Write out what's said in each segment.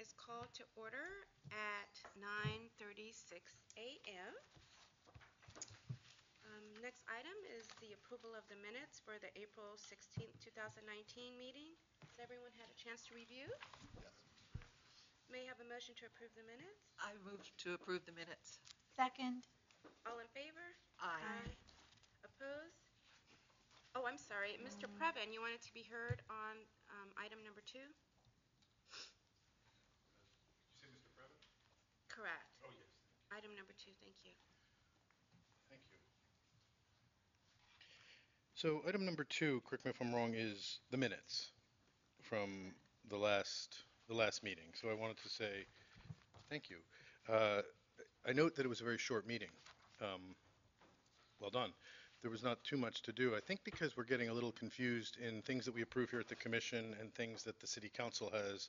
is called to order at 9:36 a.m. Next item is the approval of the minutes for the April 16th, 2019 meeting. Has everyone had a chance to review? Yes. May I have a motion to approve the minutes? I move to approve the minutes. Second. All in favor? Aye. Opposed? Oh, I'm sorry. Mr. Previn, you wanted to be heard on item number 2? Did you say Mr. Previn? Correct. Oh, yes. Item number 2, thank you. Thank you. So item number 2, correct me if I'm wrong, is the minutes from the last meeting. So I wanted to say thank you. I note that it was a very short meeting. Well done. There was not too much to do. I think because we're getting a little confused in things that we approve here at the commission and things that the city council has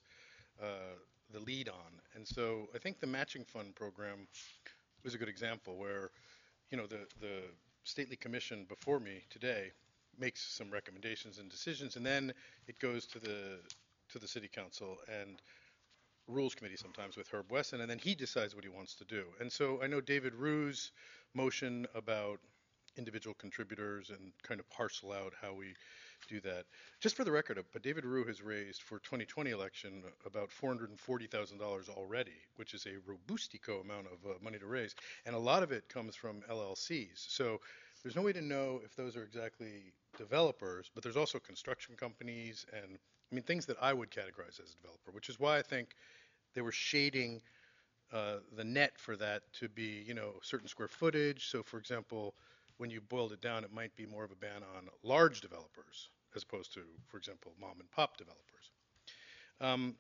the lead on. And so I think the matching fund program was a good example where, you know, the stately commission before me today makes some recommendations and decisions, and then it goes to the city council and rules committee sometimes with Herb Wesson, and then he decides what he wants to do. And so I know David Rue's motion about individual contributors and kind of parcel out how we do that. Just for the record, but David Rue has raised for 2020 election about $440,000 already, which is a robustico amount of money to raise, and a lot of it comes from LLCs. So there's no way to know if those are exactly developers, but there's also construction companies and, I mean, things that I would categorize as a developer, which is why I think they were shading the net for that to be, you know, certain square footage. So, for example, when you boiled it down, it might be more of a ban on large developers as opposed to, for example, mom and pop developers.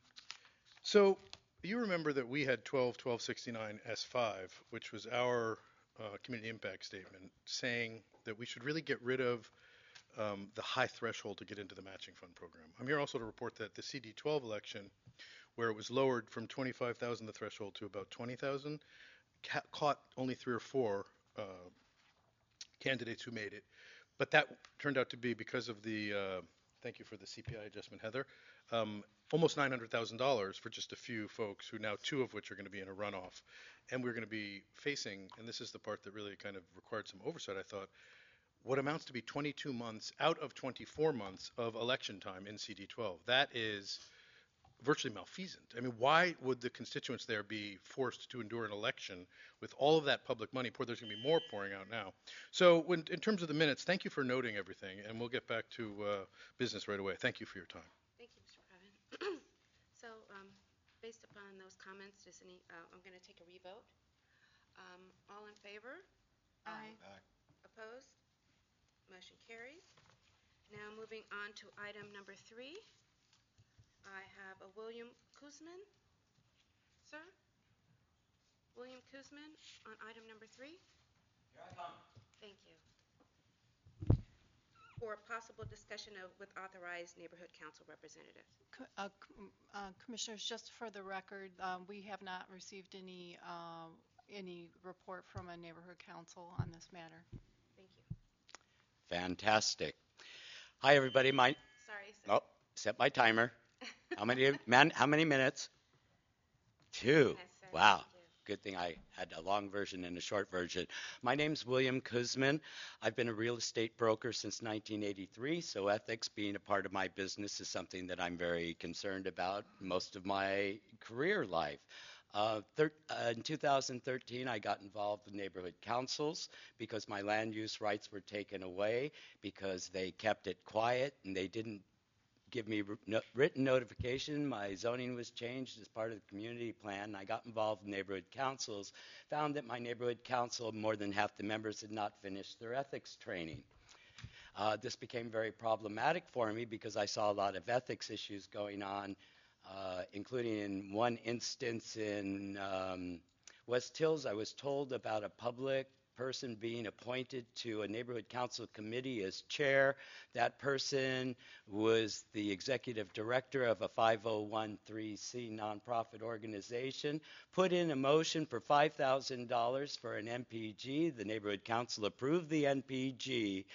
So you remember that we had 1269 S5, which was our community impact statement, saying that we should really get rid of the high threshold to get into the matching fund program. I'm here also to report that the CD12 election, where it was lowered from 25,000 the threshold to about 20,000, caught only 3 or 4 candidates who made it. But that turned out to be because of the, thank you for the CPI adjustment, Heather, almost $900,000 for just a few folks who now 2 of which are going to be in a runoff. And we're going to be facing, and this is the part that really kind of required some oversight, I thought, what amounts to be 22 months out of 24 months of election time in CD12. That is virtually malfeasant. I mean, why would the constituents there be forced to endure an election with all of that public money? There's going to be more pouring out now. So in terms of the minutes, thank you for noting everything, and we'll get back to business right away. Thank you for your time. Thank you, Mr. Previn. So, based upon those comments, I'm going to take a revote. All in favor? Aye. Opposed? Motion carries. Now moving on to item number 3. I have a William Kuzman. Sir? William Kuzman on item number 3. Here I come. Thank you. For a possible discussion with authorized neighborhood council representatives. Commissioners, just for the record, we have not received any report from a neighborhood council on this matter. Thank you. Fantastic. Hi, everybody. Sorry, sir. Oh, set my timer. How many minutes? 2. Yes, sir. Wow. Thank you. Good thing I had a long version and a short version. My name's William Kuzman. I've been a real estate broker since 1983, so ethics being a part of my business is something that I'm very concerned about most of my career life. In 2013, I got involved with neighborhood councils because my land use rights were taken away because they kept it quiet and they didn't give me written notification. My zoning was changed as part of the community plan. I got involved in neighborhood councils, found that my neighborhood council, more than half the members had not finished their ethics training. This became very problematic for me because I saw a lot of ethics issues going on, including in one instance in West Hills. I was told about a public person being appointed to a neighborhood council committee as chair. That person was the executive director of a 501(c) nonprofit organization, put in a motion for $5,000 for an NPG. The neighborhood council approved the NPG,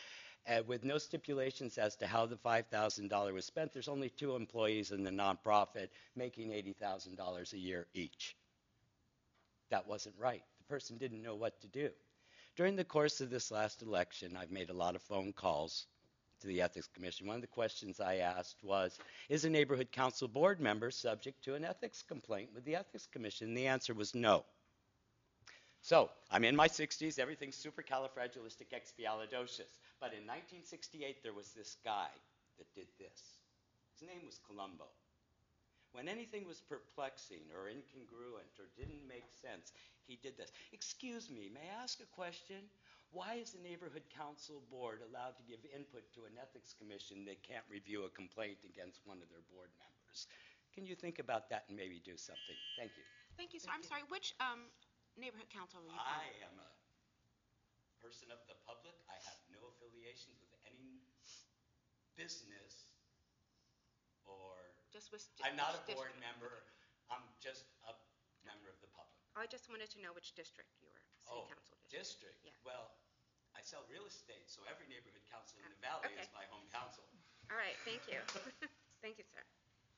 with no stipulations as to how the $5,000 was spent. There's only 2 employees in the nonprofit making $80,000 a year each. That wasn't right. The person didn't know what to do. During the course of this last election, I've made a lot of phone calls to the Ethics Commission. One of the questions I asked was, is a neighborhood council board member subject to an ethics complaint with the Ethics Commission? And the answer was no. So, I'm in my 60s, everything's supercalifragilisticexpialidocious. But in 1968, there was this guy that did this. His name was Columbo. When anything was perplexing or incongruent or didn't make sense, he did this. Excuse me, may I ask a question? Why is the neighborhood council board allowed to give input to an ethics commission that can't review a complaint against one of their board members? Can you think about that and maybe do something? Thank you. Thank you, sir. I'm sorry, which neighborhood council are you I from? am a person of the public. I have no affiliations with any business or Just with I'm not a which board district? member. I'm just a member of the public. I just wanted to know which district you were, city council district. District. Yeah. Well, I sell real estate, so every neighborhood council in the valley Okay. is my home council. All right, thank you. Thank you, sir.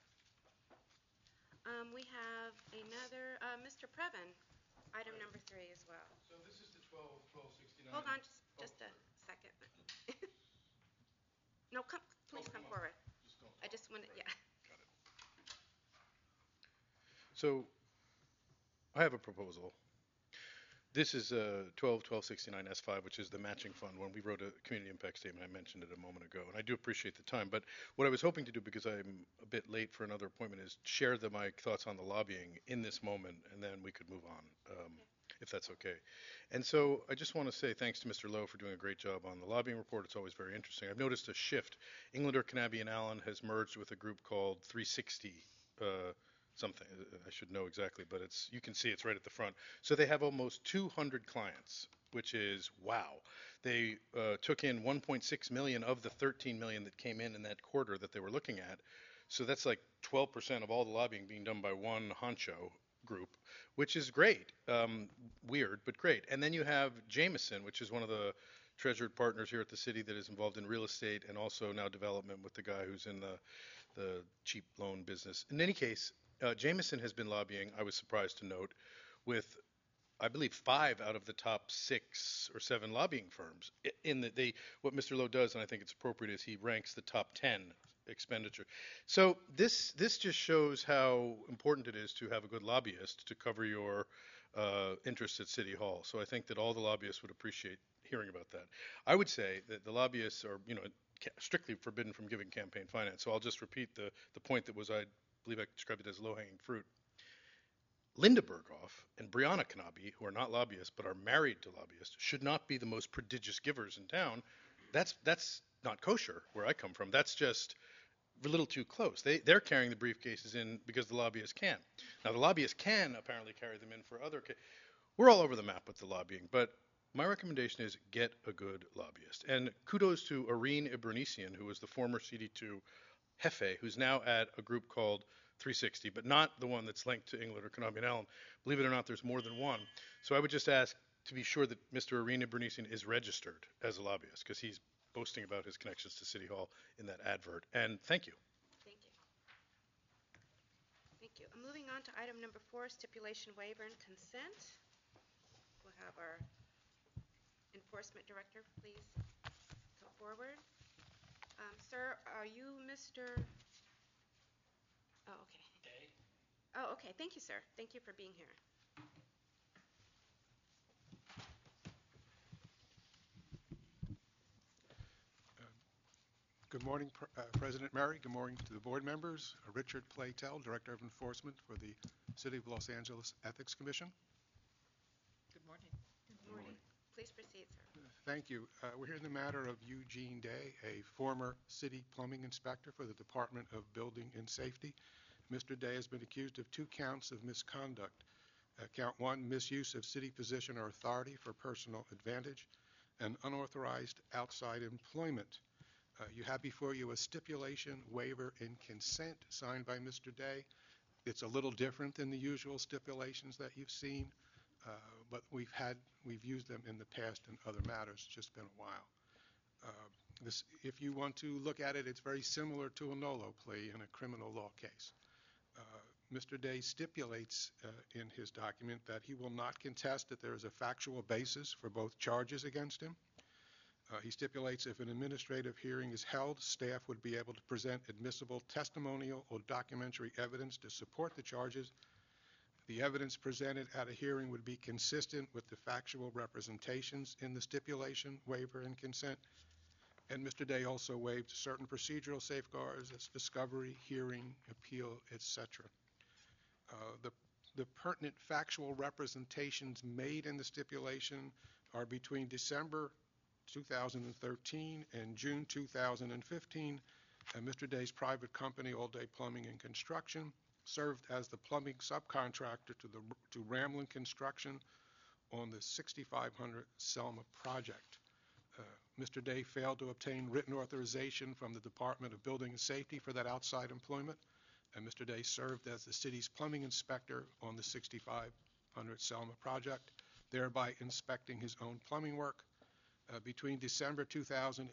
We have another, Mr. Previn, item number 3 as well. So this is the 1269. Hold on just a second. No, please come forward. I just wanted, yeah. So I have a proposal. This is 1269 S5, which is the matching fund. When we wrote a community impact statement, I mentioned it a moment ago, and I do appreciate the time. But what I was hoping to do, because I'm a bit late for another appointment, is share my thoughts on the lobbying in this moment, and then we could move on, if that's okay. And so I just want to say thanks to Mr. Lowe for doing a great job on the lobbying report. It's always very interesting. I've noticed a shift. Englander, Canabie, and Allen has merged with a group called 360 something. I should know exactly, but you can see it's right at the front. So they have almost 200 clients, which is wow. They took in 1.6 million of the 13 million that came in that quarter that they were looking at. So that's like 12% of all the lobbying being done by one honcho group, which is great. Weird, but great. And then you have Jameson, which is one of the treasured partners here at the city that is involved in real estate and also now development with the guy who's in the cheap loan business. In any case, Jameson has been lobbying, I was surprised to note, with, I believe, 5 out of the top 6 or 7 lobbying firms. What Mr. Lowe does, and I think it's appropriate, is he ranks the top 10 expenditure. So this just shows how important it is to have a good lobbyist to cover your interests at City Hall. So I think that all the lobbyists would appreciate hearing about that. I would say that the lobbyists are, strictly forbidden from giving campaign finance. So I'll just repeat the point that was, I believe I described it as low-hanging fruit. Linda Berghoff and Brianna Canabie, who are not lobbyists but are married to lobbyists, should not be the most prodigious givers in town. That's not kosher where I come from. That's just a little too close. They're carrying the briefcases in because the lobbyists can. Now the lobbyists can apparently carry them in for other. We're all over the map with the lobbying, but my recommendation is get a good lobbyist. And kudos to Irene Ibranesian, who was the former CD2 Jefe, who's now at a group called 360, but not the one that's linked to England or Canabie and Allen. Believe it or not, there's more than one. So I would just ask to be sure that Mr. Irene Ibranesian is registered as a lobbyist, because he's boasting about his connections to City Hall in that advert. And thank you. Thank you. Thank you. Moving on to item number 4, stipulation waiver and consent. We'll have our enforcement director please come forward. Sir, are you Mr. Oh, okay. Day? Oh, okay. Thank you, sir. Thank you for being here. Good morning, President Murray. Good morning to the board members. Richard Platel, Director of Enforcement for the City of Los Angeles Ethics Commission. Good morning. Good morning. Please proceed, sir. Thank you. We're here in the matter of Eugene Day, a former city plumbing inspector for the Department of Building and Safety. Mr. Day has been accused of 2 counts of misconduct. Count 1, misuse of city position or authority for personal advantage, and unauthorized outside employment. You have before you a stipulation, waiver, and consent signed by Mr. Day. It's a little different than the usual stipulations that you've seen, but we've used them in the past in other matters. It's just been a while. If you want to look at it, it's very similar to a NOLO plea in a criminal law case. Mr. Day stipulates in his document that he will not contest that there is a factual basis for both charges against him. He stipulates if an administrative hearing is held, staff would be able to present admissible testimonial or documentary evidence to support the charges. The evidence presented at a hearing would be consistent with the factual representations in the stipulation, waiver, and consent. And Mr. Day also waived certain procedural safeguards as discovery, hearing, appeal, etc. The pertinent factual representations made in the stipulation are between December 2013 and June 2015, Mr. Day's private company, All Day Plumbing and Construction, served as the plumbing subcontractor to Ramlin Construction on the 6500 Selma project. Mr. Day failed to obtain written authorization from the Department of Building and Safety for that outside employment, and Mr. Day served as the city's plumbing inspector on the 6500 Selma project, thereby inspecting his own plumbing work. Between December 2013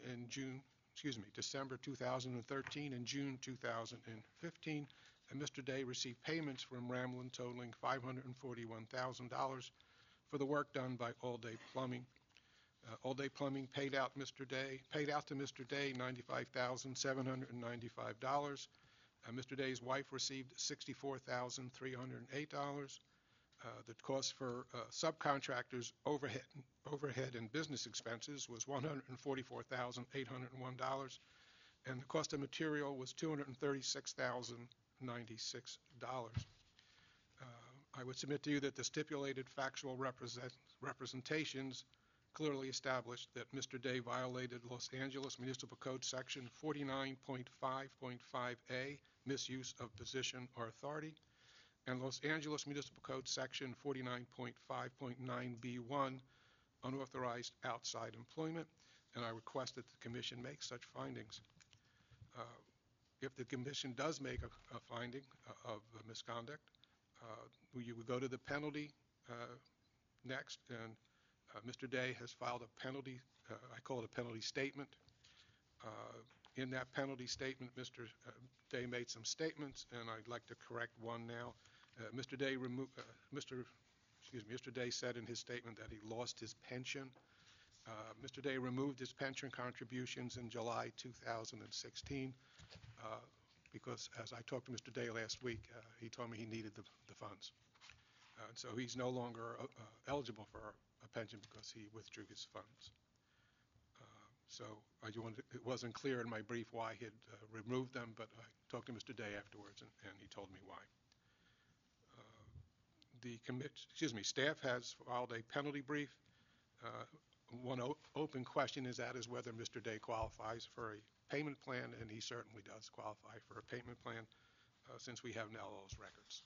and June 2015, Mr. Day received payments from Ramlin totaling $541,000 for the work done by All Day Plumbing. All Day Plumbing paid out to Mr. Day $95,795. Mr. Day's wife received $64,308. The cost for subcontractors' overhead and business expenses was $144,801, and the cost of material was $236,096. I would submit to you that the stipulated factual representations clearly established that Mr. Day violated Los Angeles Municipal Code Section 49.5.5A, misuse of position or authority, and Los Angeles Municipal Code Section 49.5.9B1, unauthorized outside employment, and I request that the Commission make such findings. If the Commission does make a finding of misconduct, you would go to the penalty next, and Mr. Day has filed a penalty, I call it a penalty statement. In that penalty statement, Mr. Day made some statements, and I'd like to correct one now. Mr. Day said in his statement that he lost his pension. Mr. Day removed his pension contributions in July 2016 because, as I talked to Mr. Day last week, he told me he needed the funds. And so he's no longer eligible for a pension because he withdrew his funds. So it wasn't clear in my brief why he had removed them, but I talked to Mr. Day afterwards, and he told me why. Staff has filed a penalty brief. One open question is whether Mr. Day qualifies for a payment plan, and he certainly does qualify for a payment plan since we have now those records.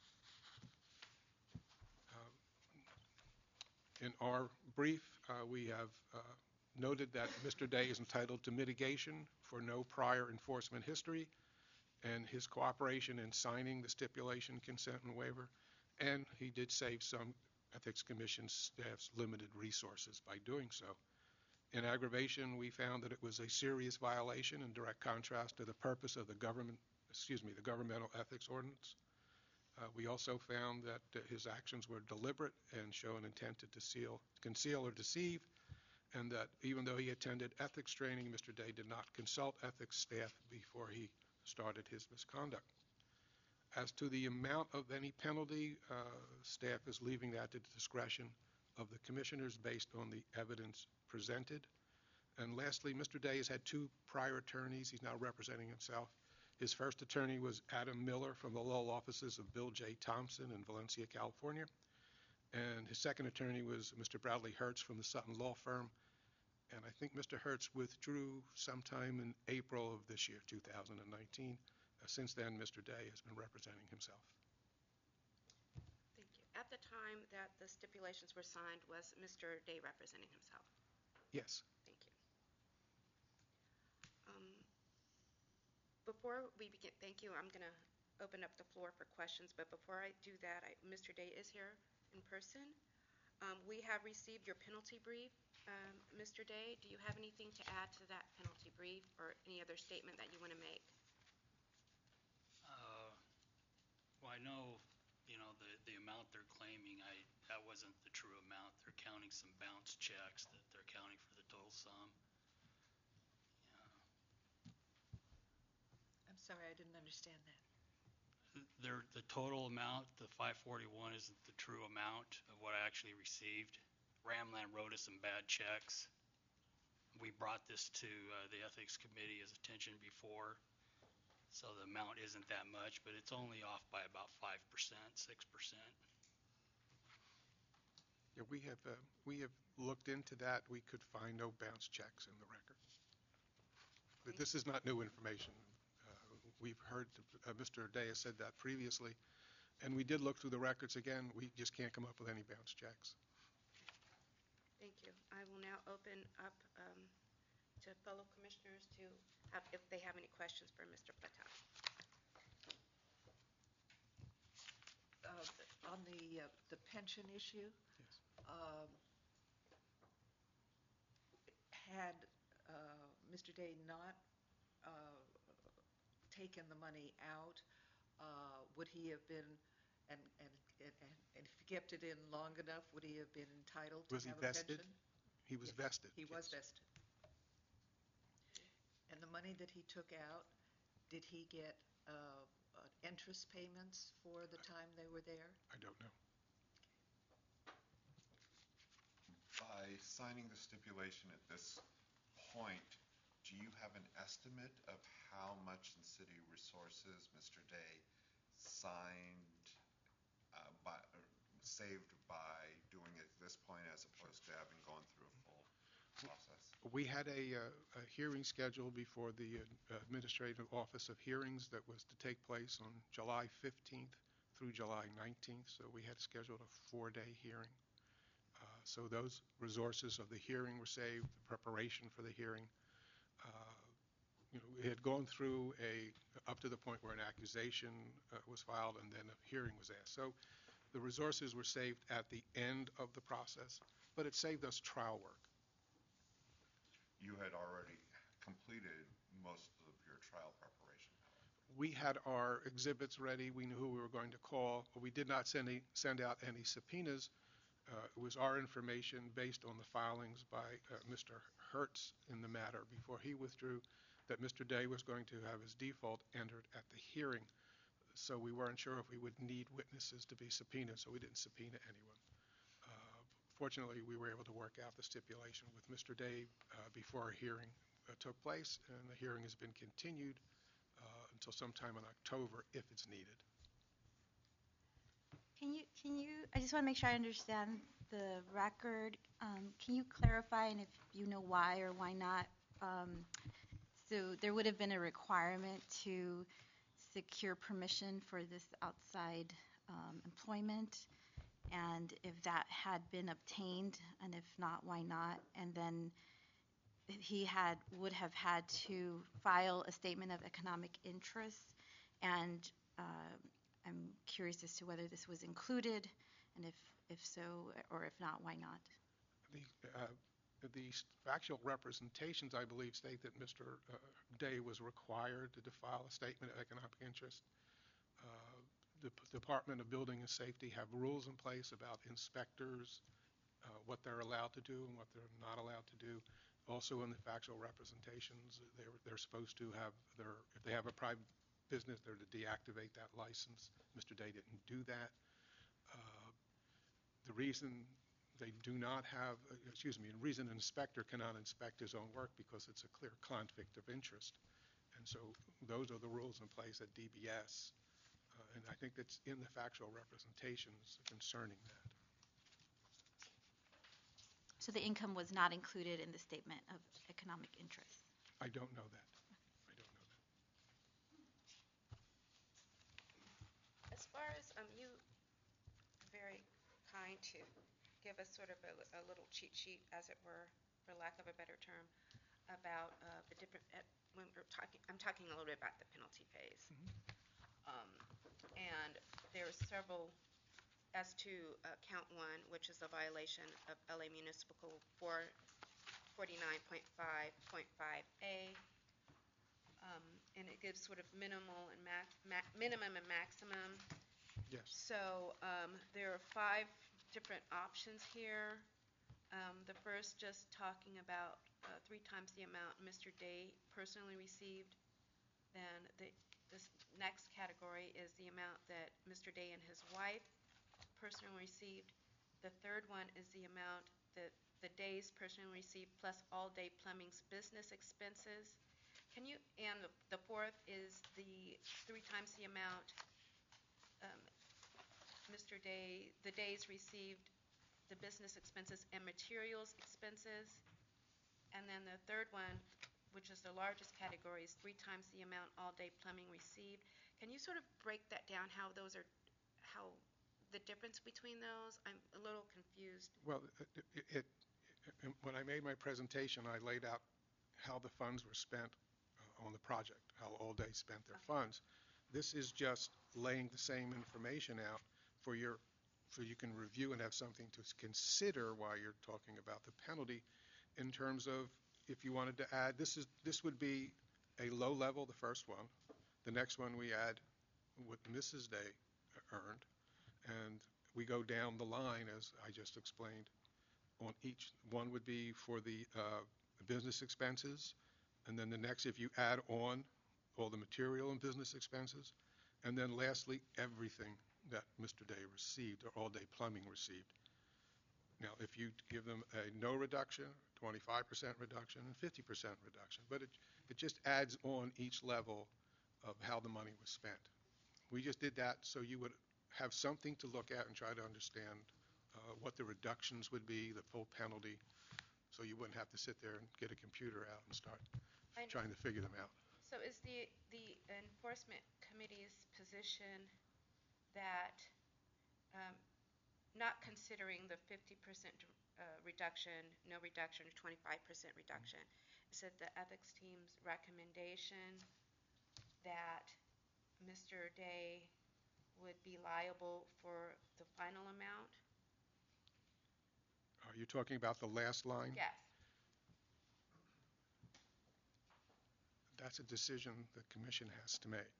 In our brief, we have noted that Mr. Day is entitled to mitigation for no prior enforcement history and his cooperation in signing the stipulation, consent, and waiver, and he did save some Ethics Commission staff's limited resources by doing so. In aggravation, we found that it was a serious violation in direct contrast to the purpose of the governmental ethics ordinance. We also found that his actions were deliberate and show an intent to conceal or deceive, and that even though he attended ethics training, Mr. Day did not consult ethics staff before he started his misconduct. As to the amount of any penalty, staff is leaving that to the discretion of the commissioners based on the evidence presented. And lastly, Mr. Day has had two prior attorneys. He's now representing himself. His first attorney was Adam Miller from the law offices of Bill J. Thompson in Valencia, California. And his second attorney was Mr. Bradley Hertz from the Sutton Law Firm. And I think Mr. Hertz withdrew sometime in April of this year, 2019. Since then, Mr. Day has been representing himself. Thank you. At the time that the stipulations were signed, was Mr. Day representing himself? Yes. Thank you. Before we begin, thank you. I'm going to open up the floor for questions, but before I do that, Mr. Day is here in person. We have received your penalty brief. Mr. Day, do you have anything to add to that penalty brief or any other statement that you want to make? Well, I know, the amount they're claiming, that wasn't the true amount. They're counting some bounce checks that they're counting for the total sum. I'm sorry, I didn't understand that. The total amount, the 541, isn't the true amount of what I actually received. Ramland wrote us some bad checks. We brought this to the Ethics Committee's attention before, so the amount isn't that much, but it's only off by about 5%, 6%. Yeah, we have looked into that. We could find no bounce checks in the record. But this is not new information. We've heard Mr. Daya said that previously, and we did look through the records again. We just can't come up with any bounce checks. Thank you. I will now open up to fellow commissioners to have, if they have any questions for Mr. Plata. On the pension issue, Yes. Had Mr. Day not taken the money out, would he have been, and if he kept it in long enough, would he have been entitled to Was he have a vested? pension? He was Yes, vested. He was yes. vested. And the money that he took out, did he get interest payments for the time they were there? I don't know. By signing the stipulation at this point, do you have an estimate of how much in city resources Mr. Day saved by doing it at this point as opposed to having gone through a full process? We had a hearing scheduled before the Administrative Office of Hearings that was to take place on July 15th through July 19th, so we had scheduled a 4-day hearing. So those resources of the hearing were saved, the preparation for the hearing. It had gone through up to the point where an accusation was filed and then a hearing was asked. So the resources were saved at the end of the process, but it saved us trial work. You had already completed most of your trial preparation, however. We had our exhibits ready. We knew who we were going to call. We did not send out any subpoenas. It was our information based on the filings by Mr. Hertz in the matter before he withdrew that Mr. Day was going to have his default entered at the hearing. So we weren't sure if we would need witnesses to be subpoenaed, so we didn't subpoena anyone. Fortunately, we were able to work out the stipulation with Mr. Day before a hearing took place, and the hearing has been continued until sometime in October if it's needed. I just want to make sure I understand the record. Can you clarify, and if you know why or why not? So there would have been a requirement to secure permission for this outside employment, and if that had been obtained, and if not, why not? And then he would have had to file a statement of economic interest, and I'm curious as to whether this was included, and if so, or if not, why not? The factual representations, I believe, state that Mr. Day was required to file a statement of economic interest. The Department of Building and Safety have rules in place about inspectors, what they're allowed to do and what they're not allowed to do. Also in the factual representations, they're supposed to have if they have a private business, they're to deactivate that license. Mr. Day didn't do that. The reason they do not have, the reason an inspector cannot inspect his own work because it's a clear conflict of interest. And so those are the rules in place at DBS. And I think it's in the factual representations concerning that. So the income was not included in the statement of economic interest? I don't know that. I don't know that. As far as you very kind to give us sort of a little cheat sheet, as it were, for lack of a better term, about the different, when we're talking, I'm talking a little bit about the penalty phase. And there's several, as to count 1, which is a violation of LA Municipal 449.5.5A, and it gives sort of minimal and minimum and maximum. Yes. So there are 5 different options here. The first just talking about 3 times the amount Mr. Day personally received. Then this next category is the amount that Mr. Day and his wife personally received. The third one is the amount that the Days personally received plus all Day Plumbing's business expenses. And the fourth is the 3 times the amount the Days received the business expenses and materials expenses. And then the third one, which is the largest category, is 3 times the amount All Day Plumbing received. Can you sort of break that down, how the difference between those? I'm a little confused. Well, when I made my presentation, I laid out how the funds were spent on the project, how All Day spent their funds. This is just laying the same information out so you can review and have something to consider while you're talking about the penalty in terms of if you wanted to add, this would be a low level, the first one. The next one we add what Mrs. Day earned, and we go down the line as I just explained on each. One would be for the business expenses, and then the next, if you add on all the material and business expenses, and then lastly, everything that Mr. Day received or All Day Plumbing received. Now, if you give them a no reduction, 25% reduction, and 50% reduction, but it just adds on each level of how the money was spent. We just did that so you would have something to look at and try to understand what the reductions would be, the full penalty, so you wouldn't have to sit there and get a computer out and start trying to figure them out. So is the enforcement committee's position that not considering the 50% reduction, no reduction, or 25% reduction, is it the ethics team's recommendation that Mr. Day would be liable for the final amount? Are you talking about the last line? Yes. That's a decision the commission has to make.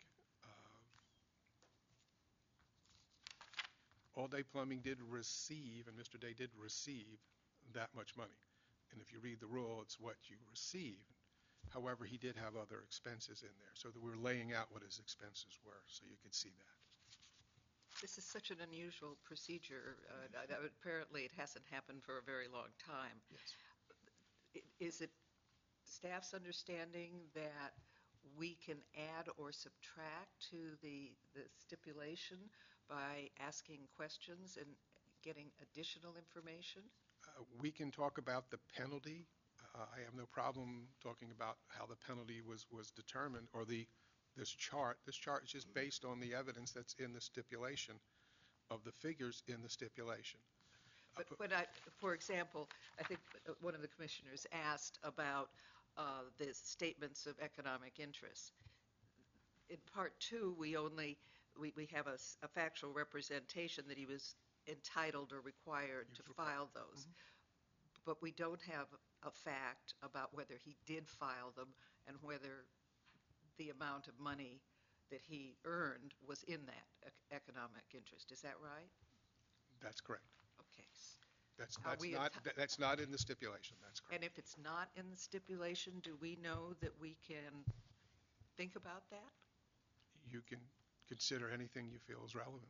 All Day Plumbing did receive, and Mr. Day did receive, that much money. And if you read the rule, it's what you receive. However, he did have other expenses in there, so that we're laying out what his expenses were, so you could see that. This is such an unusual procedure. Apparently, it hasn't happened for a very long time. Yes. Is it staff's understanding that we can add or subtract to the stipulation by asking questions and getting additional information? We can talk about the penalty. I have no problem talking about how the penalty was determined, or this chart. This chart is just based on the evidence that's in the stipulation of the figures in the stipulation. But for example, I think one of the commissioners asked about the statements of economic interest. In Part 2, we have a factual representation that he was entitled or required to file those. But we don't have a fact about whether he did file them and whether the amount of money that he earned was in that economic interest. Is that right? That's correct. Okay. That's not in the stipulation. That's correct. And if it's not in the stipulation, do we know that we can think about that? You can consider anything you feel is relevant.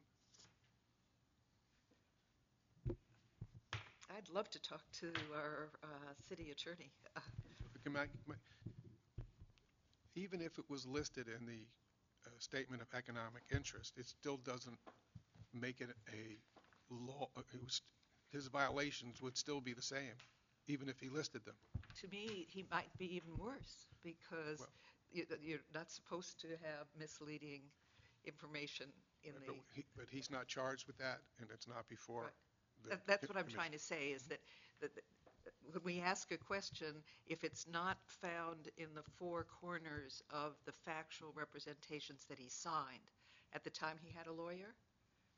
I'd love to talk to our city attorney. Even if it was listed in the statement of economic interest, it still doesn't make it a law. His violations would still be the same, even if he listed them. To me, he might be even worse because you're not supposed to have misleading information in the... But he's not charged with that, and it's not before... Right. That's what I'm trying to say, is that when we ask a question, if it's not found in the 4 corners of the factual representations that he signed at the time he had a lawyer?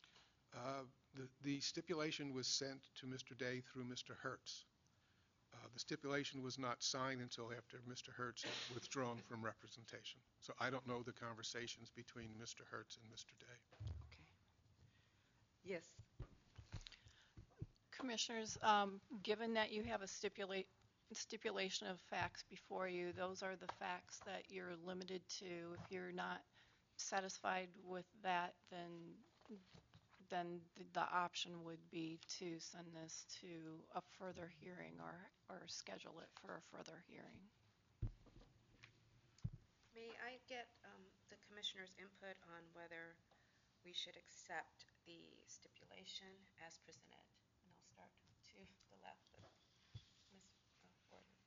The stipulation was sent to Mr. Day through Mr. Hertz. The stipulation was not signed until after Mr. Hertz had withdrawn from representation. So I don't know the conversations between Mr. Hertz and Mr. Day. Okay. Yes. Commissioners, given that you have a stipulation of facts before you, those are the facts that you're limited to. If you're not satisfied with that, then the option would be to send this to a further hearing or schedule it for a further hearing. May I get the commissioner's input on whether we should accept the stipulation as presented? And I'll start to the left with Ms. Gordon.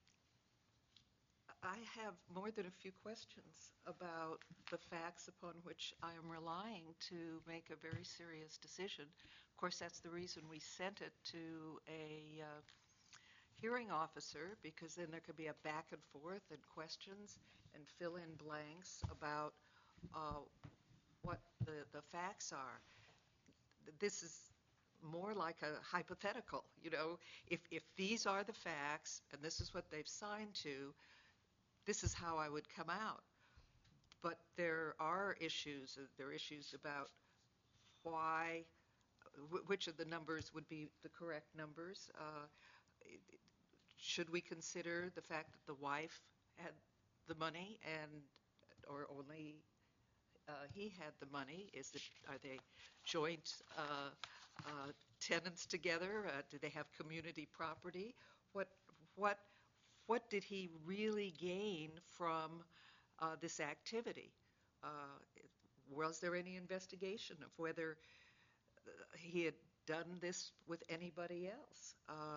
I have more than a few questions about the facts upon which I am relying to make a very serious decision. Of course, that's the reason we sent it to a hearing officer, because then there could be a back and forth and questions and fill in blanks about what the facts are. This is more like a hypothetical, if these are the facts and this is what they've signed to, this is how I would come out. But there are issues. There are issues about why, which of the numbers would be the correct numbers. Should we consider the fact that the wife had the money or only he had the money? Are they joint tenants together? Do they have community property? What did he really gain from this activity? Was there any investigation of whether he had done this with anybody else?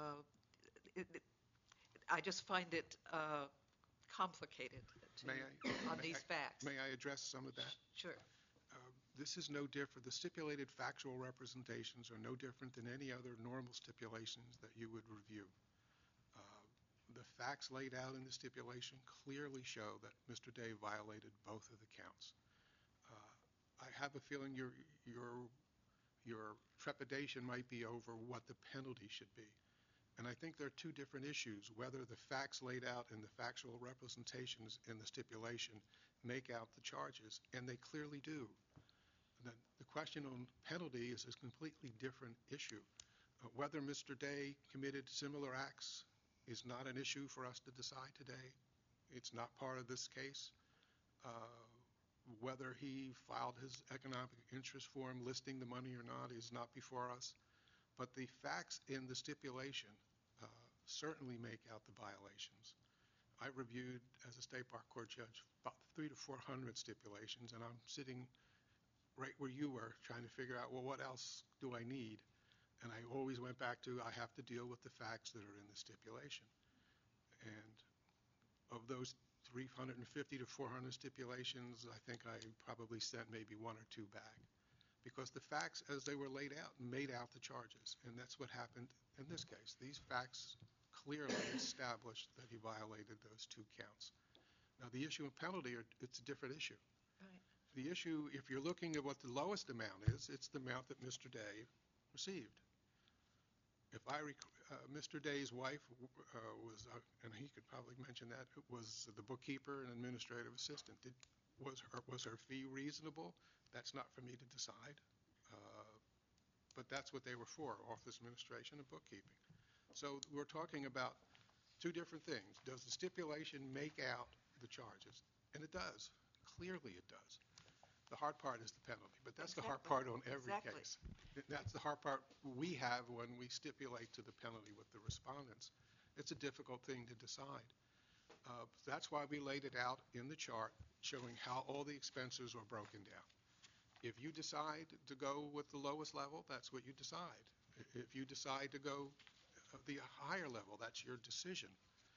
I just find it complicated on these facts. May I address some of that? Sure. This is no different. The stipulated factual representations are no different than any other normal stipulations that you would review. The facts laid out in the stipulation clearly show that Mr. Day violated both of the counts. I have a feeling your trepidation might be over what the penalty should be. And I think there are two different issues, whether the facts laid out in the factual representations in the stipulation make out the charges, and they clearly do. The question on penalty is a completely different issue. Whether Mr. Day committed similar acts is not an issue for us to decide today. It's not part of this case. Whether he filed his economic interest form listing the money or not is not before us. But the facts in the stipulation certainly make out the violations. I reviewed, as a state bar court judge, about 300 to 400 stipulations, and I'm sitting right where you were trying to figure out, well, what else do I need? And I always went back to, I have to deal with the facts that are in the stipulation. And of those 350 to 400 stipulations, I think I probably sent maybe one or two back, because the facts as they were laid out made out the charges. And that's what happened in this case. These facts clearly established that he violated those two counts. Now, the issue of penalty, it's a different issue. Right. The issue, if you're looking at what the lowest amount is, it's the amount that Mr. Day received. If Mr. Day's wife was, and he could probably mention that, was the bookkeeper and administrative assistant. Was her fee reasonable? That's not for me to decide. But that's what they were for, office administration and bookkeeping. So we're talking about two different things. Does the stipulation make out the charges? And it does. Clearly it does. The hard part is the penalty, but that's the hard part on every case. That's the hard part we have when we stipulate to the penalty with the respondents. It's a difficult thing to decide. That's why we laid it out in the chart showing how all the expenses are broken down. If you decide to go with the lowest level, that's what you decide. If you decide to go the higher level, that's your decision.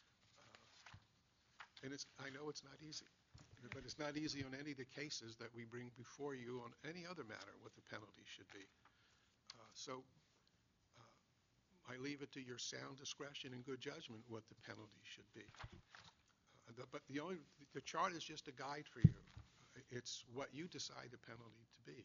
And I know it's not easy. But it's not easy on any of the cases that we bring before you on any other matter what the penalty should be. So I leave it to your sound discretion and good judgment what the penalty should be. But the chart is just a guide for you. It's what you decide the penalty to be.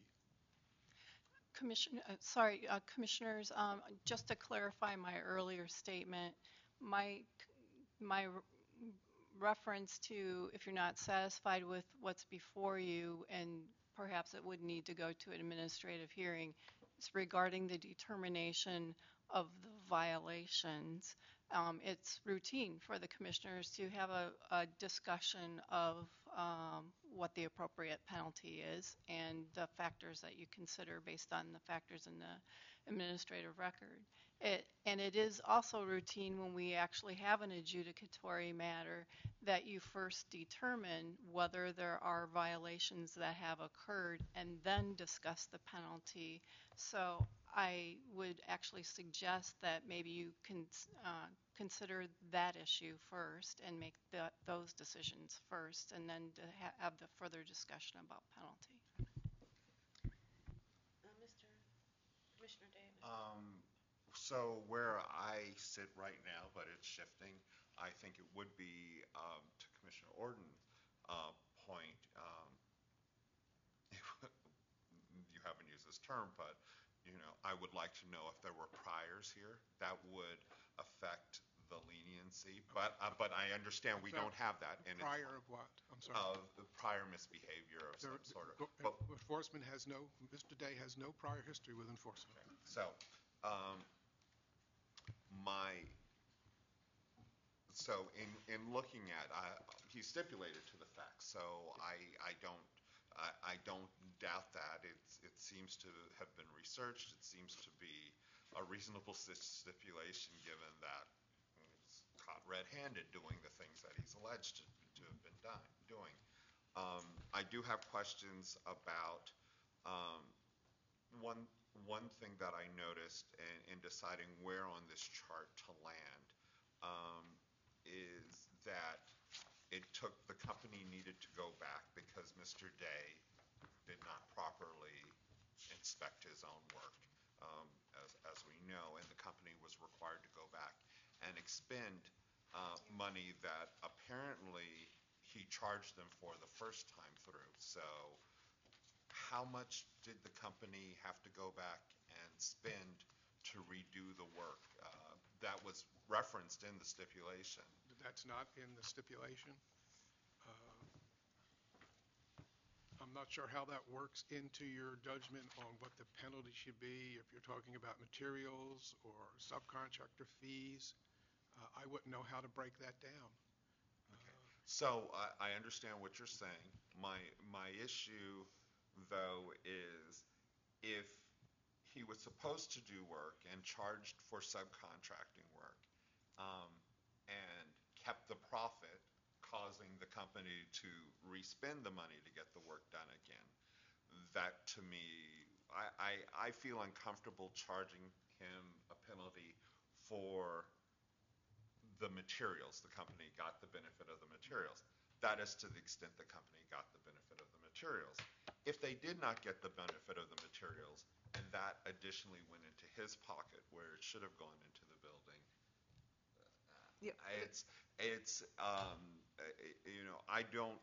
Commissioners, just to clarify my earlier statement, my my reference to if you're not satisfied with what's before you and perhaps it would need to go to an administrative hearing is regarding the determination of the violations. It's routine for the commissioners to have a discussion of what the appropriate penalty is and the factors that you consider based on the factors in the administrative record. And it is also routine when we actually have an adjudicatory matter that you first determine whether there are violations that have occurred and then discuss the penalty. So I would actually suggest that maybe you can consider that issue first and make those decisions first and then to have the further discussion about penalty. Mr. Commissioner Davis. So where I sit right now, but it's shifting, I think it would be, to Commissioner Orden's point, you haven't used this term, but, I would like to know if there were priors here that would affect the leniency, but I understand we don't have that. And Prior of what? I'm sorry. Of the prior misbehavior of some sort of. But, Enforcement Mr. Day has no prior history with enforcement. So, in looking at, he stipulated to the facts, so I don't doubt that. It seems to have been researched. It seems to be a reasonable stipulation given that he's caught red-handed doing the things that he's alleged to have been doing. I do have questions about one thing that I noticed in deciding where on this chart to land is that the company needed to go back because Mr. Day did not properly inspect his own work, as we know, and the company was required to go back and expend money that apparently he charged them for the first time through. So how much did the company have to go back and spend to redo the work? That was referenced in the stipulation. That's not in the stipulation. I'm not sure how that works into your judgment on what the penalty should be if you're talking about materials or subcontractor fees. I wouldn't know how to break that down. So I understand what you're saying. My issue, though, is if he was supposed to do work and charged for subcontracting work and kept the profit, causing the company to respend the money to get the work done again, that to me, I feel uncomfortable charging him a penalty for the materials. The company got the benefit of the materials. That is to the extent the company got the benefit of the materials. If they did not get the benefit of the materials and that additionally went into his pocket where it should have gone into the building, I don't,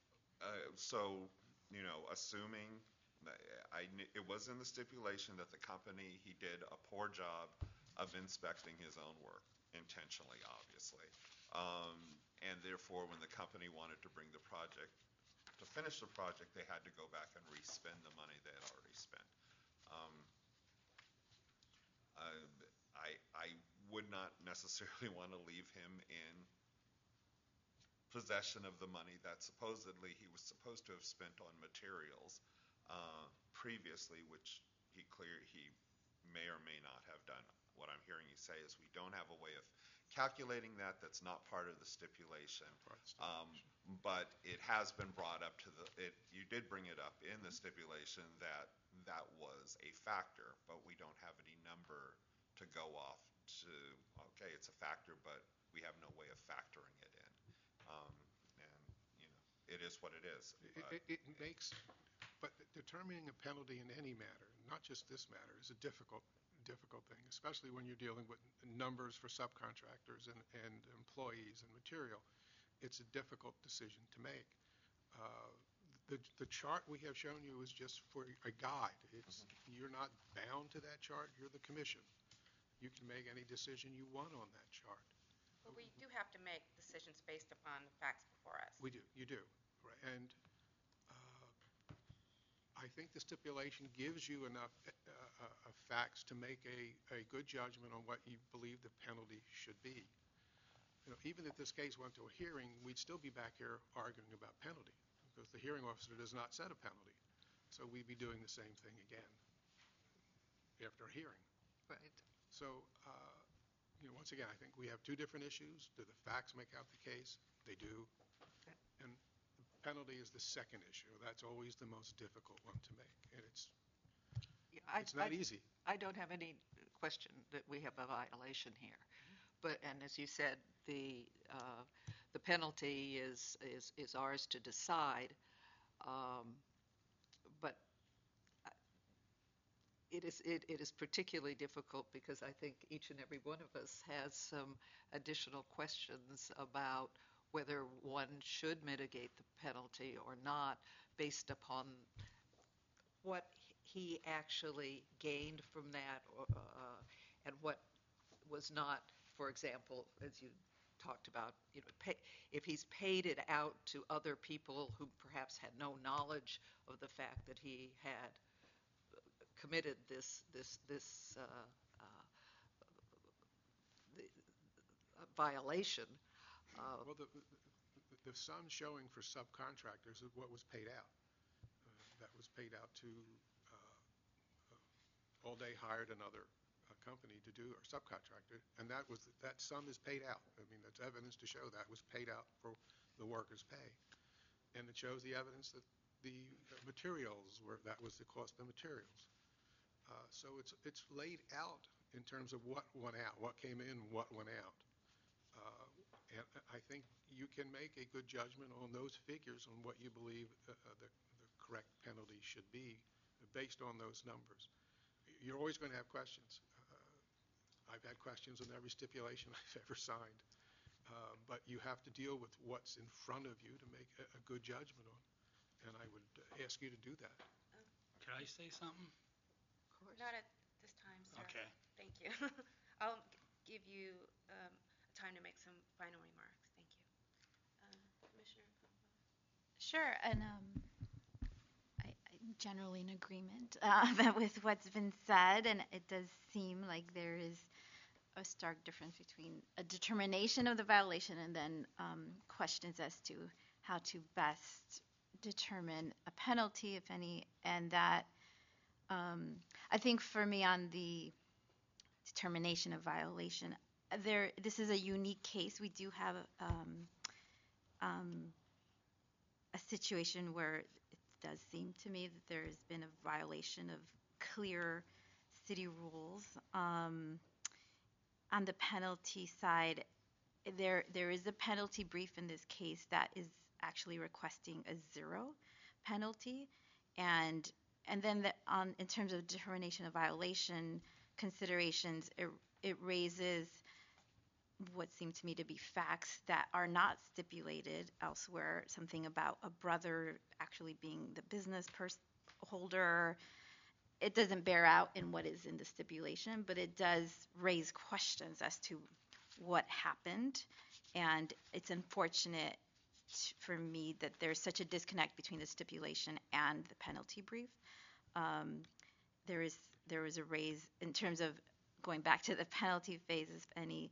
assuming it was in the stipulation that the company, he did a poor job of inspecting his own work, intentionally, obviously. And therefore, when the company wanted to bring the project, to finish the project, they had to go back and re-spend the money they had already spent. I would not necessarily want to leave him in possession of the money that supposedly he was supposed to have spent on materials previously, which he may or may not have done. What I'm hearing you say is we don't have a way of calculating that. That's not part of the stipulation. But it has been brought up you did bring it up in the stipulation that was a factor, but we don't have any number to go off to, okay, it's a factor, but we have no way of factoring it in. It is what it is. But determining a penalty in any matter, not just this matter, is a difficult thing, especially when you're dealing with numbers for subcontractors and employees and material. It's a difficult decision to make. The chart we have shown you is just for a guide. You're not bound to that chart. You're the commission. You can make any decision you want on that chart. But we do have to make decisions based upon the facts before us. We do, you do. Right. And I think the stipulation gives you enough facts to make a good judgment on what you believe the penalty should be. Even if this case went to a hearing, we'd still be back here arguing about penalty because the hearing officer does not set a penalty. So we'd be doing the same thing again after a hearing. Right. So, once again, I think we have two different issues. Do the facts make out the case? They do. And the penalty is the second issue. That's always the most difficult one to make. And it's not easy. I don't have any question that we have a violation here. And as you said, the penalty is ours to decide. But it is particularly difficult because I think each and every one of us has some additional questions about whether one should mitigate the penalty or not based upon what he actually gained from that and what was not. For example, as you talked about, if he's paid it out to other people who perhaps had no knowledge of the fact that he had committed this violation. Well, the sum showing for subcontractors is what was paid out. That was paid out to All Day hired another company to do, or subcontractor, and that sum is paid out. I mean, that's evidence to show that was paid out for the workers' pay. And it shows the evidence that the materials that was the cost of materials. So it's laid out in terms of what went out, what came in, what went out. And I think you can make a good judgment on those figures on what you believe the correct penalty should be based on those numbers. You're always going to have questions. I've had questions on every stipulation I've ever signed. But you have to deal with what's in front of you to make a good judgment on. And I would ask you to do that. Could I say something? Not at this time, sir. Okay. Thank you. I'll give you time to make some final remarks. Thank you. Commissioner Campbell? Sure, and I'm generally in agreement with what's been said, and it does seem like there is a stark difference between a determination of the violation and then questions as to how to best determine a penalty, if any, and that I think for me on the determination of violation, this is a unique case. We do have a situation where it does seem to me that there has been a violation of clear city rules. On the penalty side, there is a penalty brief in this case that is actually requesting a 0 penalty, and then in terms of determination of violation considerations, it raises what seem to me to be facts that are not stipulated elsewhere. Something about a brother actually being the business holder. It doesn't bear out in what is in the stipulation, but it does raise questions as to what happened. And it's unfortunate for me that there's such a disconnect between the stipulation and the penalty brief. There was a raise in terms of going back to the penalty phase, if any.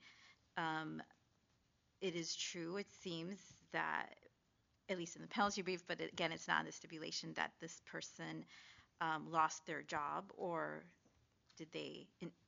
It is true, it seems that, at least in the penalty brief, but again, it's not in the stipulation, that this person lost their job, or did they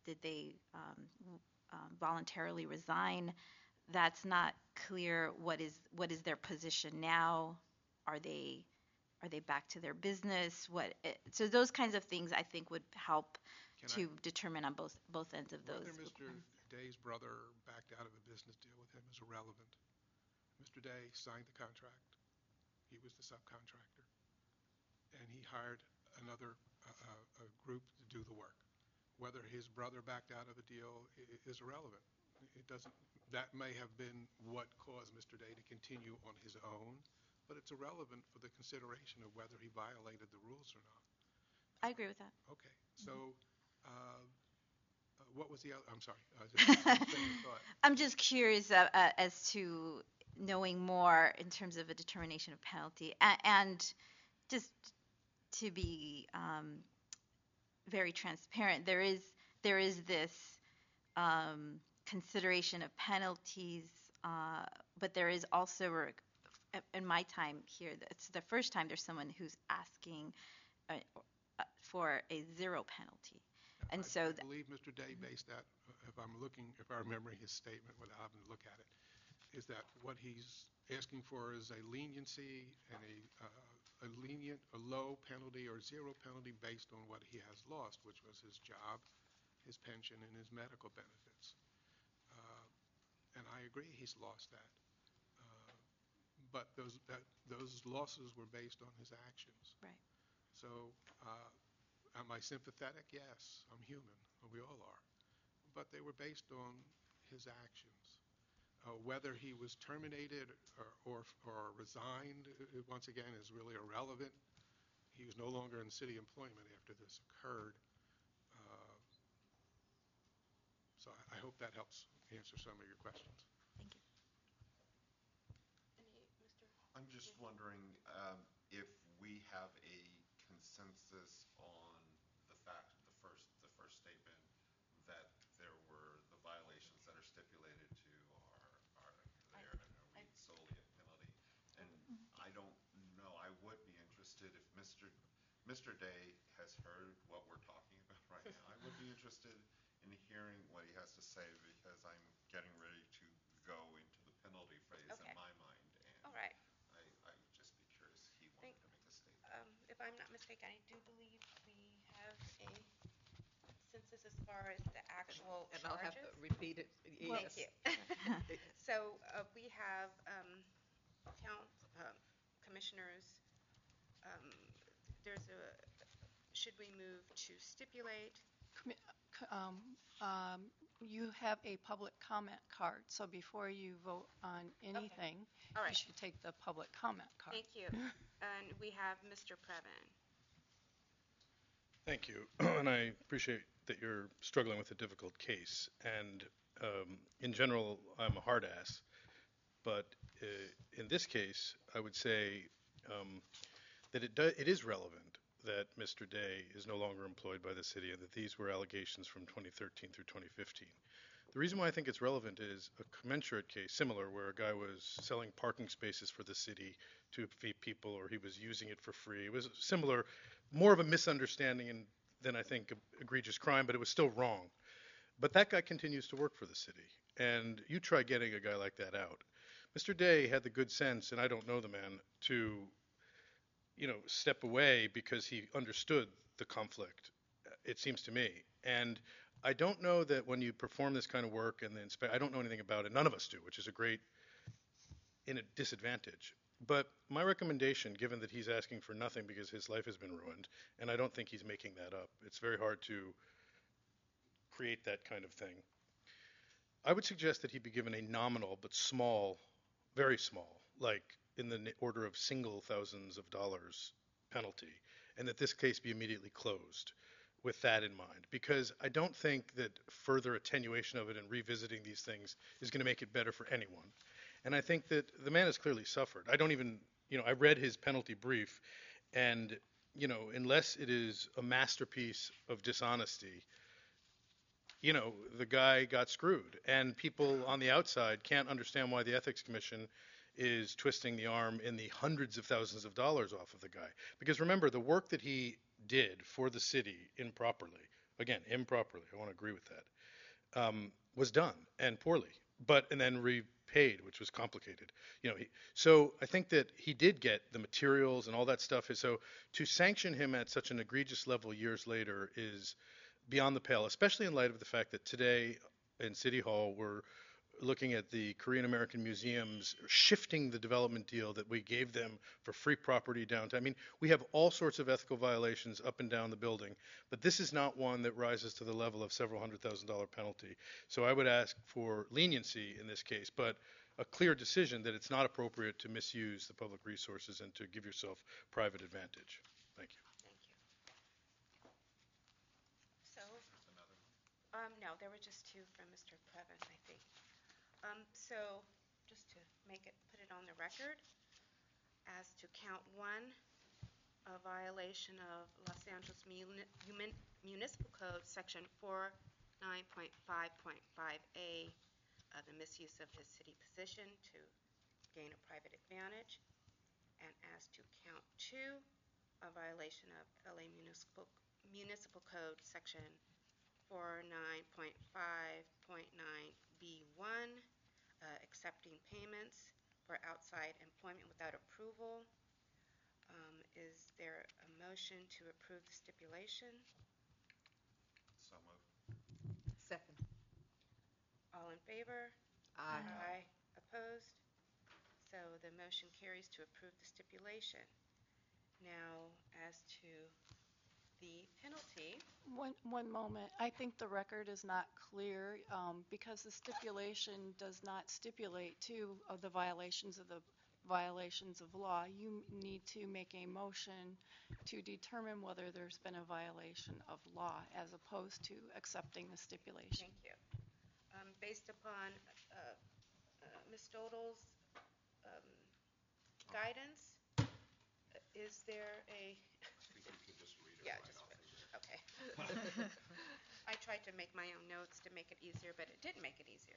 voluntarily resign. That's not clear. What is their position now? Are they back to their business? So those kinds of things I think would help to determine on both ends of those. Whether Mr. Day's brother backed out of a business deal with him is irrelevant. Mr. Day signed the contract. He was the subcontractor, and he hired another group to do the work. Whether his brother backed out of a deal is irrelevant. It doesn't. That may have been what caused Mr. Day to continue on his own, but it's irrelevant for the consideration of whether he violated the rules or not. I agree with that. Okay, so What was the other, I'm sorry. Just train of thought. I'm just curious as to knowing more in terms of a determination of penalty, and just to be very transparent, there is this consideration of penalties, but there is also, in my time here, it's the first time there's someone who's asking for a zero penalty. And so I believe Mr. Day based that, if I'm remembering his statement without having to look at it, is that what he's asking for is a leniency and a low penalty or zero penalty based on what he has lost, which was his job, his pension, and his medical benefits. And I agree he's lost that. But those losses were based on his actions. Right. So am I sympathetic? Yes, I'm human. We all are. But they were based on his actions. Whether he was terminated or resigned, once again, is really irrelevant. He was no longer in city employment after this occurred. So I hope that helps answer some of your questions. Thank you. I'm just wondering if we have a consensus on the fact the first statement that there were the violations that are stipulated to are there and are we solely a penalty. And I don't know. I would be interested if Mr. Day has heard what we're talking about right now. I would be interested in hearing what he has to say because I'm getting ready to go into the penalty phase in my mind. And All right. I'd just be curious if he wanted to make a statement. If I'm not mistaken, I do believe we have a consensus as far as the actual And charges. I'll have to repeat it. Thank Yes. you. So we have commissioners. Should we move to stipulate? You have a public comment card, so before you vote on anything, All you right. should take the public comment card. Thank you. And we have Mr. Previn. Thank you. And I appreciate that you're struggling with a difficult case. And in general, I'm a hard ass. But in this case, I would say that it is relevant that Mr. Day is no longer employed by the city and that these were allegations from 2013 through 2015. The reason why I think it's relevant is a commensurate case, similar, where a guy was selling parking spaces for the city to feed people, or he was using it for free. It was similar, more of a misunderstanding than I think egregious crime, but it was still wrong. But that guy continues to work for the city, and you try getting a guy like that out. Mr. Day had the good sense, and I don't know the man, to step away because he understood the conflict, it seems to me. And I don't know that when you perform this kind of work and I don't know anything about it, none of us do, which is a disadvantage. But my recommendation, given that he's asking for nothing because his life has been ruined, and I don't think he's making that up, it's very hard to create that kind of thing. I would suggest that he be given a nominal but small, very small, like in the order of single thousands of dollars penalty, and that this case be immediately closed with that in mind, because I don't think that further attenuation of it and revisiting these things is going to make it better for anyone. And I think that the man has clearly suffered. I don't even, I read his penalty brief, and, unless it is a masterpiece of dishonesty, the guy got screwed. And people on the outside can't understand why the Ethics Commission is twisting the arm in the hundreds of thousands of dollars off of the guy. Because remember, the work that he did for the city improperly, I want to agree with that, was done, and poorly, and then repaid, which was complicated. So I think that he did get the materials and all that stuff. So to sanction him at such an egregious level years later is beyond the pale, especially in light of the fact that today in City Hall we're looking at the Korean American museums shifting the development deal that we gave them for free property downtown. I mean, we have all sorts of ethical violations up and down the building, but this is not one that rises to the level of several $100,000 penalty. So I would ask for leniency in this case, but a clear decision that it's not appropriate to misuse the public resources and to give yourself private advantage. Thank you. Thank you. So, No, there were just two from Mr. Previn, I think. So, just to put it on the record, as to count one, a violation of Los Angeles Municipal Code, Section 49.5.5A, the misuse of his city position to gain a private advantage. And as to count two, a violation of LA Municipal Code, Section 49.5.9B1, accepting payments for outside employment without approval. Is there a motion to approve the stipulation? So moved. Second. All in favor? Aye. Opposed? So the motion carries to approve the stipulation. Now, as to the penalty, One moment. I think the record is not clear because the stipulation does not stipulate two of the violations of law. You need to make a motion to determine whether there's been a violation of law as opposed to accepting the stipulation. thank you. Based upon Ms. Dodal's guidance, is there a... I think you could just read it Yeah, right just off of here. okay. I tried to make my own notes to make it easier, but it didn't make it easier.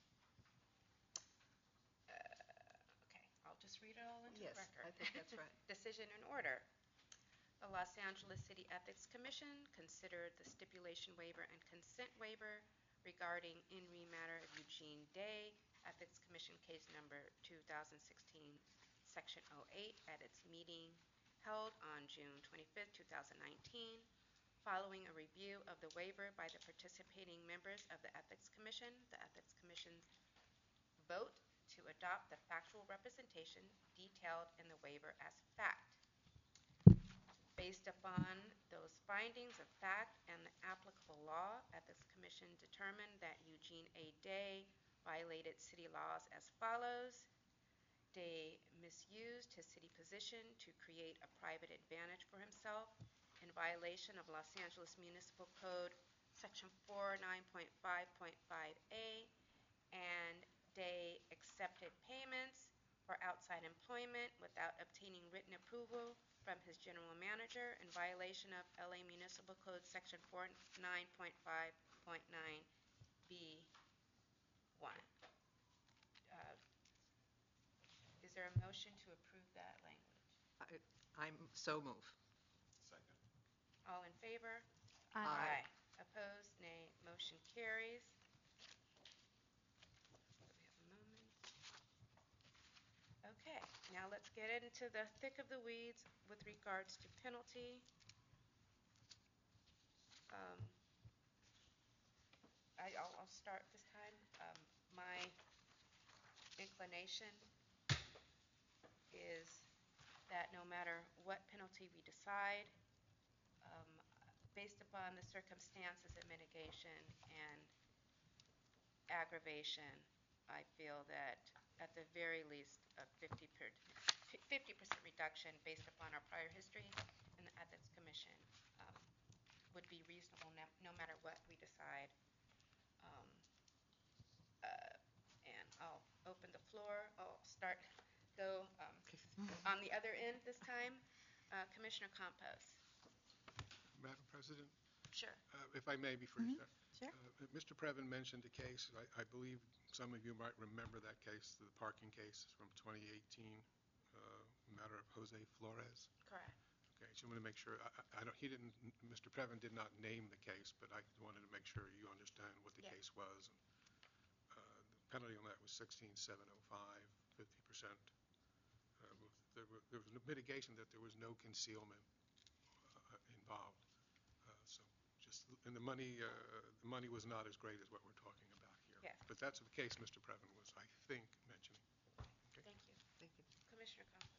Okay, I'll just read it all into Yes, the record. I think that's right. Decision in order. The Los Angeles City Ethics Commission considered the stipulation waiver and consent waiver regarding in re matter of Eugene Day, Ethics Commission case number 2016, Section 08, at its meeting held on June 25, 2019. Following a review of the waiver by the participating members of the Ethics Commission, the Ethics Commission's vote to adopt the factual representation detailed in the waiver as fact. Based upon those findings of fact and the applicable law, Ethics Commission determined that Eugene A. Day violated city laws as follows. Day misused his city position to create a private advantage for himself in violation of Los Angeles Municipal Code Section 49.5.5A, and Day accepted payments for outside employment without obtaining written approval from his general manager in violation of LA Municipal Code Section 49.5.9B1. Is there a motion to approve that language? I'm so move. Second. All in favor? Aye. Opposed? Nay. Motion carries. So we have a moment. Okay, now let's get into the thick of the weeds with regards to penalty. I'll start this time. My inclination is that no matter what penalty we decide, based upon the circumstances of mitigation and aggravation, I feel that at the very least a 50% reduction based upon our prior history in the Ethics Commission would be reasonable no matter what we decide. And I'll open the floor. I'll go on the other end this time. Commissioner Campos. Madam President, Sure. if I may, before you start. Sure. Mr. Previn mentioned a case, I believe some of you might remember that case, the parking case from 2018, matter of Jose Flores. Correct. Okay, so I'm going to make sure, Mr. Previn did not name the case, but I wanted to make sure you understand what the Yeah. case was. The penalty on that was $16,705, 50%. There was mitigation that there was no concealment involved. And the money was not as great as what we're talking about here. Yes. But that's the case Mr. Previn was, I think, mentioning. Okay. Thank you. Thank you. Commissioner Campos.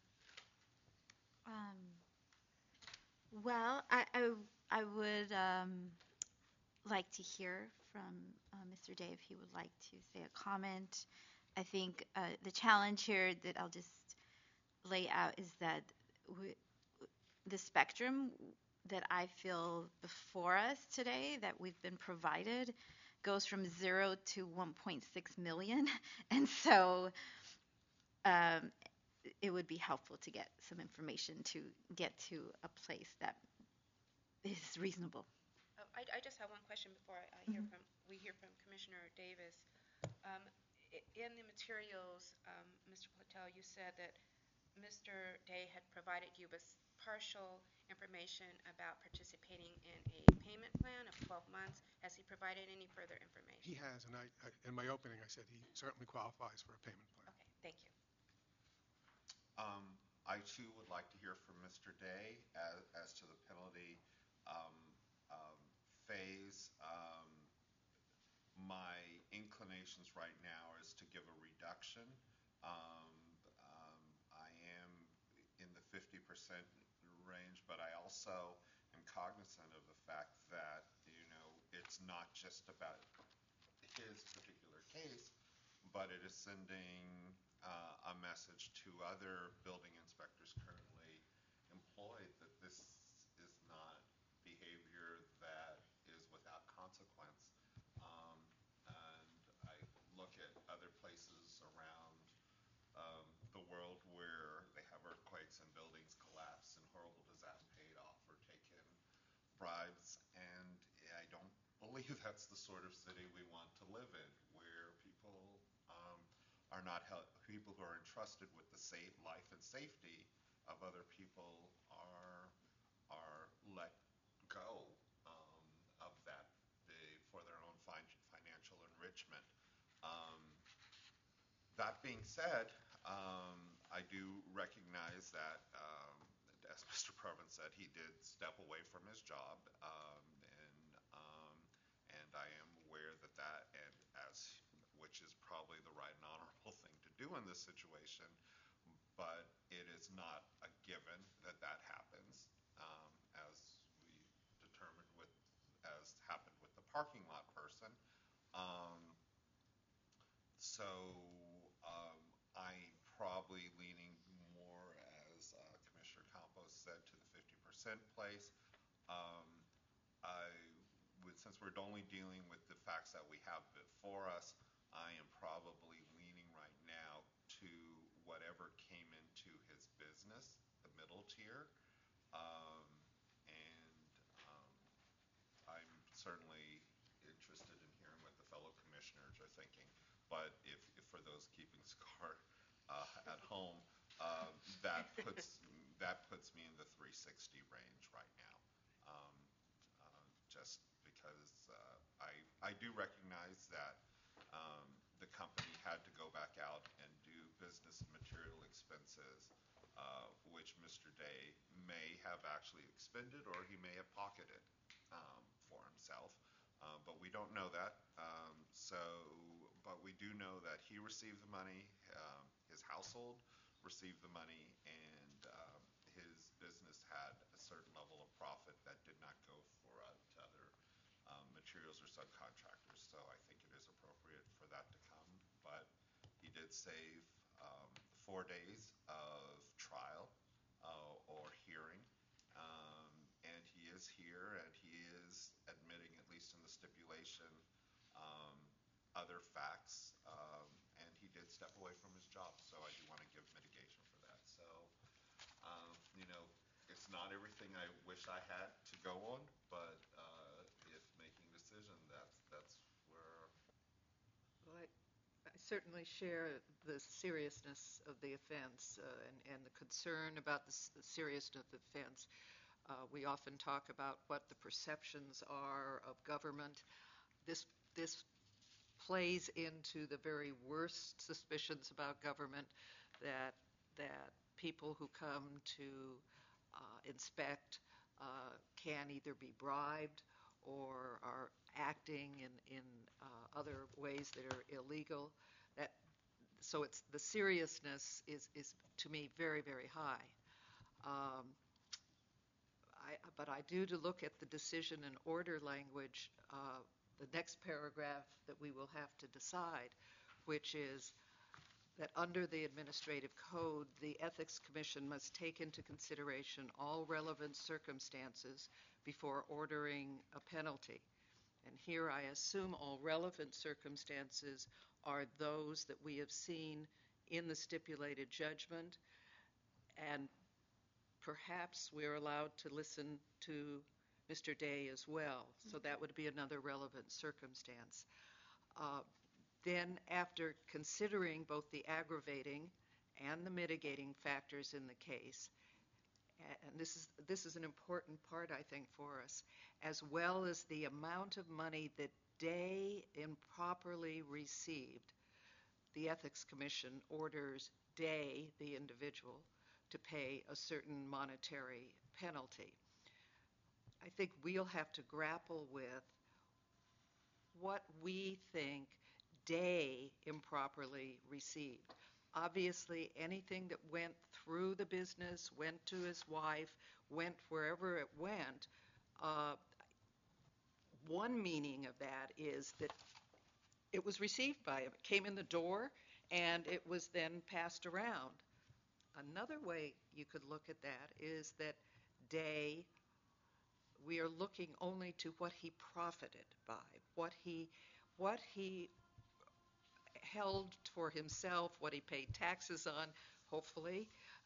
Well, I would like to hear from Mr. Day if he would like to say a comment. I think the challenge here that I'll just lay out is that the spectrum that I feel before us today that we've been provided goes from 0 to 1.6 million. And so it would be helpful to get some information to get to a place that is reasonable. I just have one question before we hear from Commissioner Davis. In the materials, Mr. Patel, you said that Mr. Day had provided you with partial information about participating in a payment plan of 12 months. Has he provided any further information? He has, and in my opening, I said he certainly qualifies for a payment plan. Okay, thank you. I too would like to hear from Mr. Day as to the penalty phase. My inclinations right now is to give a reduction. I am in the 50% range, but I also am cognizant of the fact that, it's not just about his particular case, but it is sending a message to other building inspectors currently employed that this is not behavior that is without consequence. And I look at other places around the world where they have earthquakes and buildings collapse and horrible disasters paid off or taken bribes, and I don't believe that's the sort of city we want to live in, where people are not people who are entrusted with the life and safety of other people are let go of that for their own financial enrichment. That being said, I do recognize that, as Mr. Pervin said, he did step away from his job, and I am aware which is probably the right and honorable thing to do in this situation, but it is not a given that happens, as we determined as happened with the parking lot person. So I'm probably leaning more, as Commissioner Campos said, to the 50% place. Since we're only dealing with the facts that we have before us, I am probably leaning right now to whatever came into his business, the middle tier. I'm certainly interested in hearing what the fellow commissioners are thinking. But if for those keeping score at home, that puts me in the 360 range right now. Just because I do recognize that the company had to go back out and do business and material expenses, which Mr. Day may have actually expended or he may have pocketed for himself. But we don't know that. But we do know that he received the money, his household received the money, and his business had a certain level of profit that did not go to other materials or subcontractors. So I think it is appropriate for that to come. But he did save 4 days of trial or hearing. And he is here, and he is admitting, at least in the stipulation, other facts. And he did step away from his job, so I do want to give mitigation for that. So, it's not everything I wish I had to go on, but if making a decision, that's where. Well, I certainly share the seriousness of the offense and the concern about the seriousness of the offense. We often talk about what the perceptions are of government. This plays into the very worst suspicions about government, that people who come to inspect can either be bribed or are acting in other ways that are illegal. So the seriousness is to me very, very high. But I do to look at the decision and order language, the next paragraph that we will have to decide, which is that under the Administrative Code, the Ethics Commission must take into consideration all relevant circumstances before ordering a penalty. And here I assume all relevant circumstances are those that we have seen in the stipulated judgment, and perhaps we're allowed to listen to Mr. Day as well. So that would be another relevant circumstance. Then, after considering both the aggravating and the mitigating factors in the case, and this is an important part, I think, for us, as well as the amount of money that Day improperly received, the Ethics Commission orders Day, the individual, to pay a certain monetary penalty. I think we'll have to grapple with what we think Day improperly received. Obviously, anything that went through the business, went to his wife, went wherever it went, one meaning of that is that it was received by him. It came in the door, and it was then passed around. Another way you could look at that is that Day, we are looking only to what he profited by, what he held for himself, what he paid taxes on, hopefully,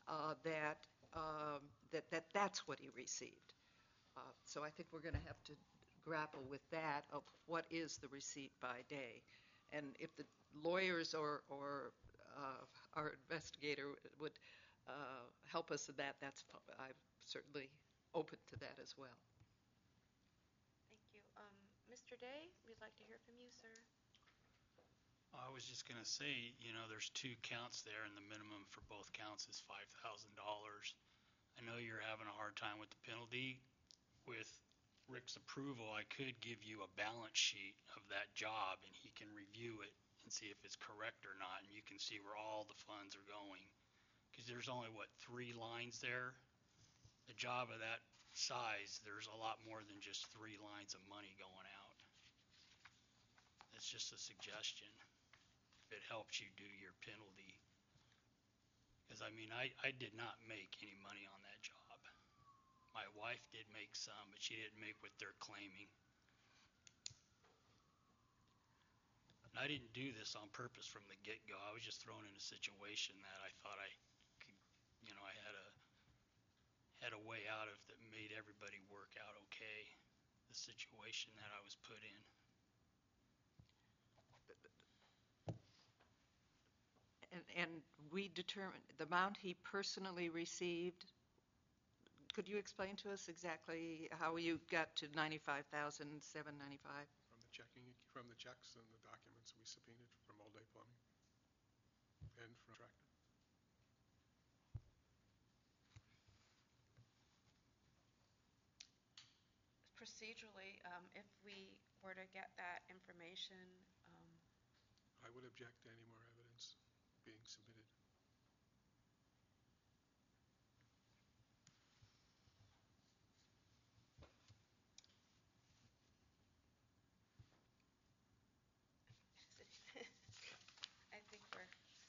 that's what he received. So I think we're going to have to grapple with that of what is the receipt by Day. And if the lawyers or our investigator would help us with that, I'm certainly open to that as well. Thank you. Mr. Day, we'd like to hear from you, sir. I was just going to say, there's 2 counts there, and the minimum for both counts is $5,000. I know you're having a hard time with the penalty. With Rick's approval, I could give you a balance sheet of that job, and he can review it and see if it's correct or not, and you can see where all the funds are going. Because there's only, 3 lines there? A job of that size, there's a lot more than just 3 lines of money going out. It's just a suggestion. If it helps you do your penalty. Because, I did not make any money on that job. My wife did make some, but she didn't make what they're claiming. And I didn't do this on purpose from the get-go. I was just thrown in a situation that I thought I could, I had a way out of that made everybody work out okay. The situation that I was put in. And we determined the amount he personally received. Could you explain to us exactly how you got to $95,795? From the checks and the documents we subpoenaed from All Day Plumbing and from Tractor. Procedurally, if we were to get that information, I would object to any more evidence being submitted. I think we're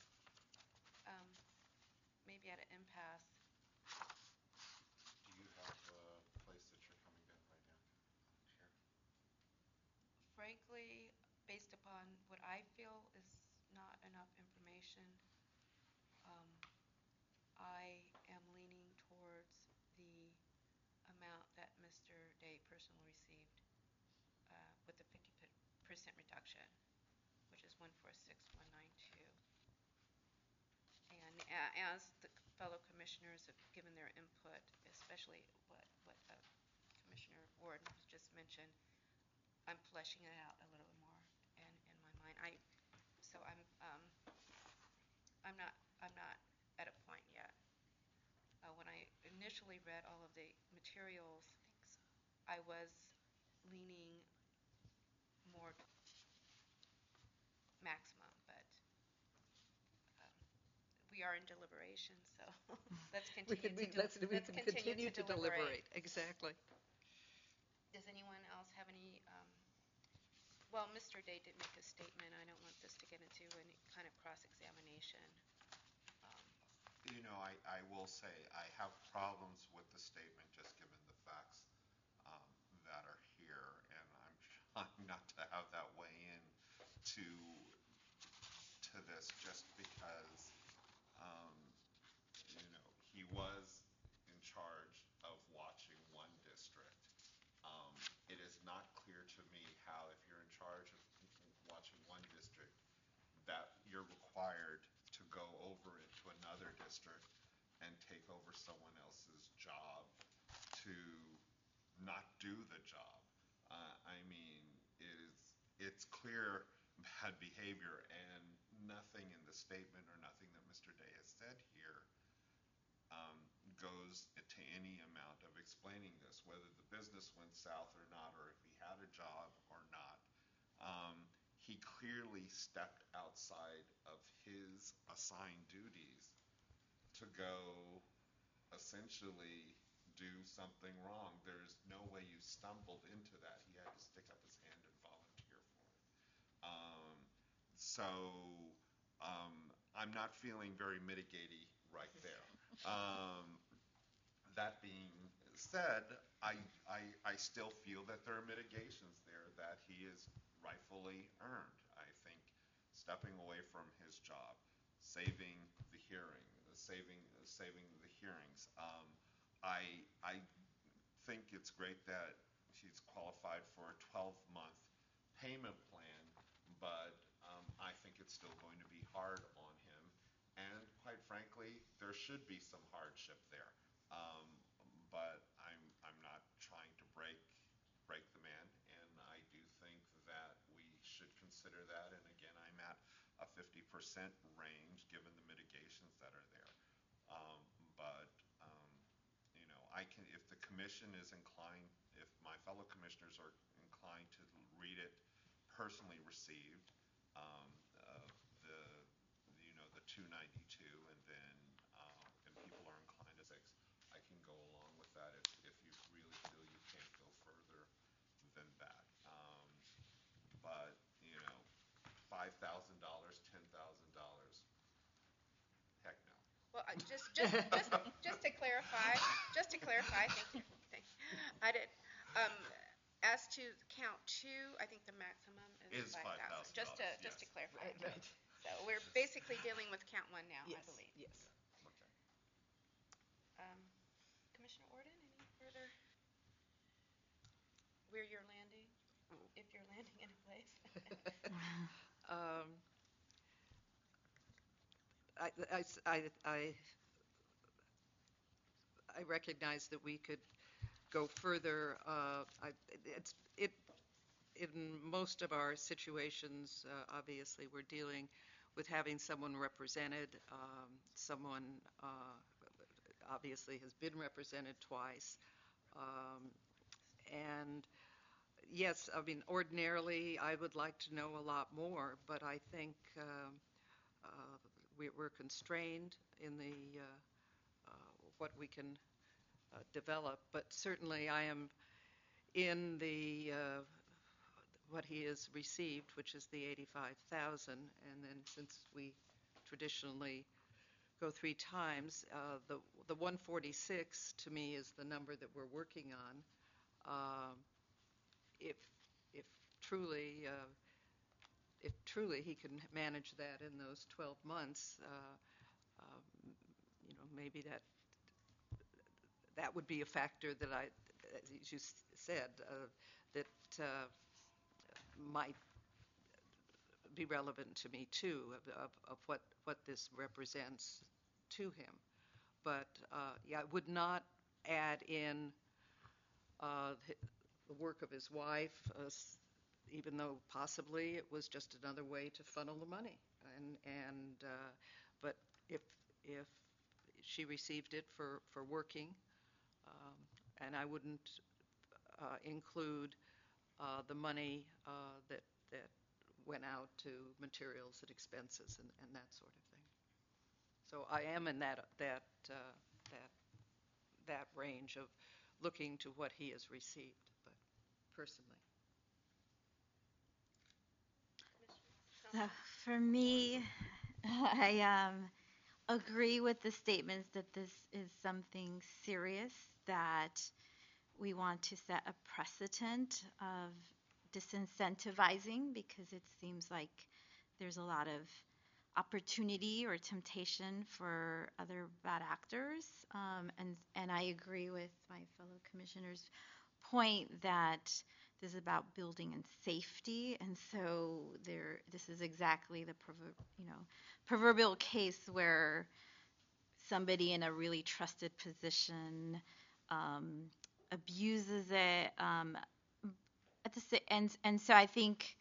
maybe at an impasse. Do you have a place that you're coming down right now? Chair? Frankly, based upon what I feel is not enough information, I am leaning towards the amount that Mr. Day personally received with the 50% reduction, which is 146,192. And as the fellow commissioners have given their input, especially what Commissioner Ward has just mentioned, I'm fleshing it out a little bit more in my mind. I'm not at a point yet. When I initially read all of the materials, I was leaning more maximum, but we are in deliberation, so let's continue continue to deliberate. Exactly. Does anyone else have any Well, Mr. Day did make a statement. I don't want this to get into any kind of cross-examination. You know, I will say, I have problems with the statement just given the facts that are here, and I'm trying not to have that weigh in to this just because, um, you know, he was in charge of watching one district. It is not clear to me how, if you're in charge of watching one district, that you're required to go over into another district and take over someone else's job to not do the job. I mean, it's clear bad behavior, and nothing in the statement or nothing that Mr. Day has said here goes to any amount of explaining this, whether the business went south or not, or if he had a job or not. He clearly stepped outside of his assigned duties to go essentially do something wrong. There's no way you stumbled into that. He had to stick up his hand and volunteer for it. So I'm not feeling very mitigating right there. That being said, I still feel that there are mitigations there that he is rightfully earned. I think stepping away from his job, saving the hearing, saving the hearings. I think it's great that he's qualified for a 12-month payment plan, but I think it's still going to be hard on him. And quite frankly, there should be some hardship there. But I'm not trying to break the man, and I do think that we should consider that. And again, I'm at a 50% range given the mitigations that are there. But you know, if the commission is inclined, if my fellow commissioners are inclined to read it personally received, the you know, the 292, and then and people are inclined to 6, I can go along with that if you really feel you can't go further than that. But you know, $5,000, $10,000, heck no. Well, just to clarify, thank you. I did, as to count 2, I think the maximum is Is $5,000. $5,000, Just to yes. clarify. Right. So we're basically dealing with count 1 now, I Yes, believe. yes. Okay. Commissioner Orden, any further? Where you're landing, if you're landing in a place? I recognize that we could go further. In most of our situations, obviously, we're dealing with having someone represented. Someone obviously has been represented twice. And yes, I mean, ordinarily, I would like to know a lot more, but I think we're constrained in the what we can develop. But certainly, I am in the what he has received, which is the 85,000, and then since we traditionally go 3 times, the 146 to me is the number that we're working on. If truly he can manage that in those 12 months, you know, maybe that would be a factor that as you said, that might be relevant to me too, of what this represents to him. But yeah, I would not add in the work of his wife, even though possibly it was just another way to funnel the money. But if she received it for working, and I wouldn't include the money that went out to materials and expenses and that sort of thing. So I am in that range of looking to what he has received, but personally. So for me, I agree with the statements that this is something serious, that we want to set a precedent of disincentivizing, because it seems like there's a lot of opportunity or temptation for other bad actors. And I agree with my fellow commissioners' point that this is about building and safety, and so this is exactly the proverbial case where somebody in a really trusted position abuses it. And so I think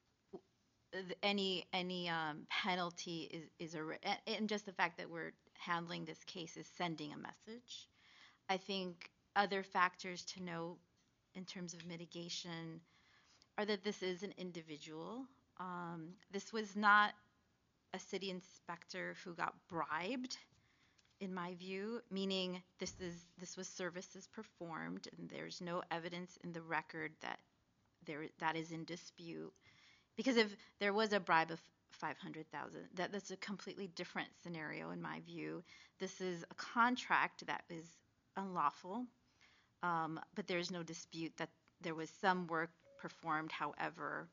any penalty and just the fact that we're handling this case is sending a message. I think other factors to note in terms of mitigation are that this is an individual. This was not a city inspector who got bribed, in my view, meaning this was services performed, and there's no evidence in the record that is in dispute. Because if there was a bribe of $500,000, that's a completely different scenario in my view. This is a contract that is unlawful, but there's no dispute that there was some work performed, however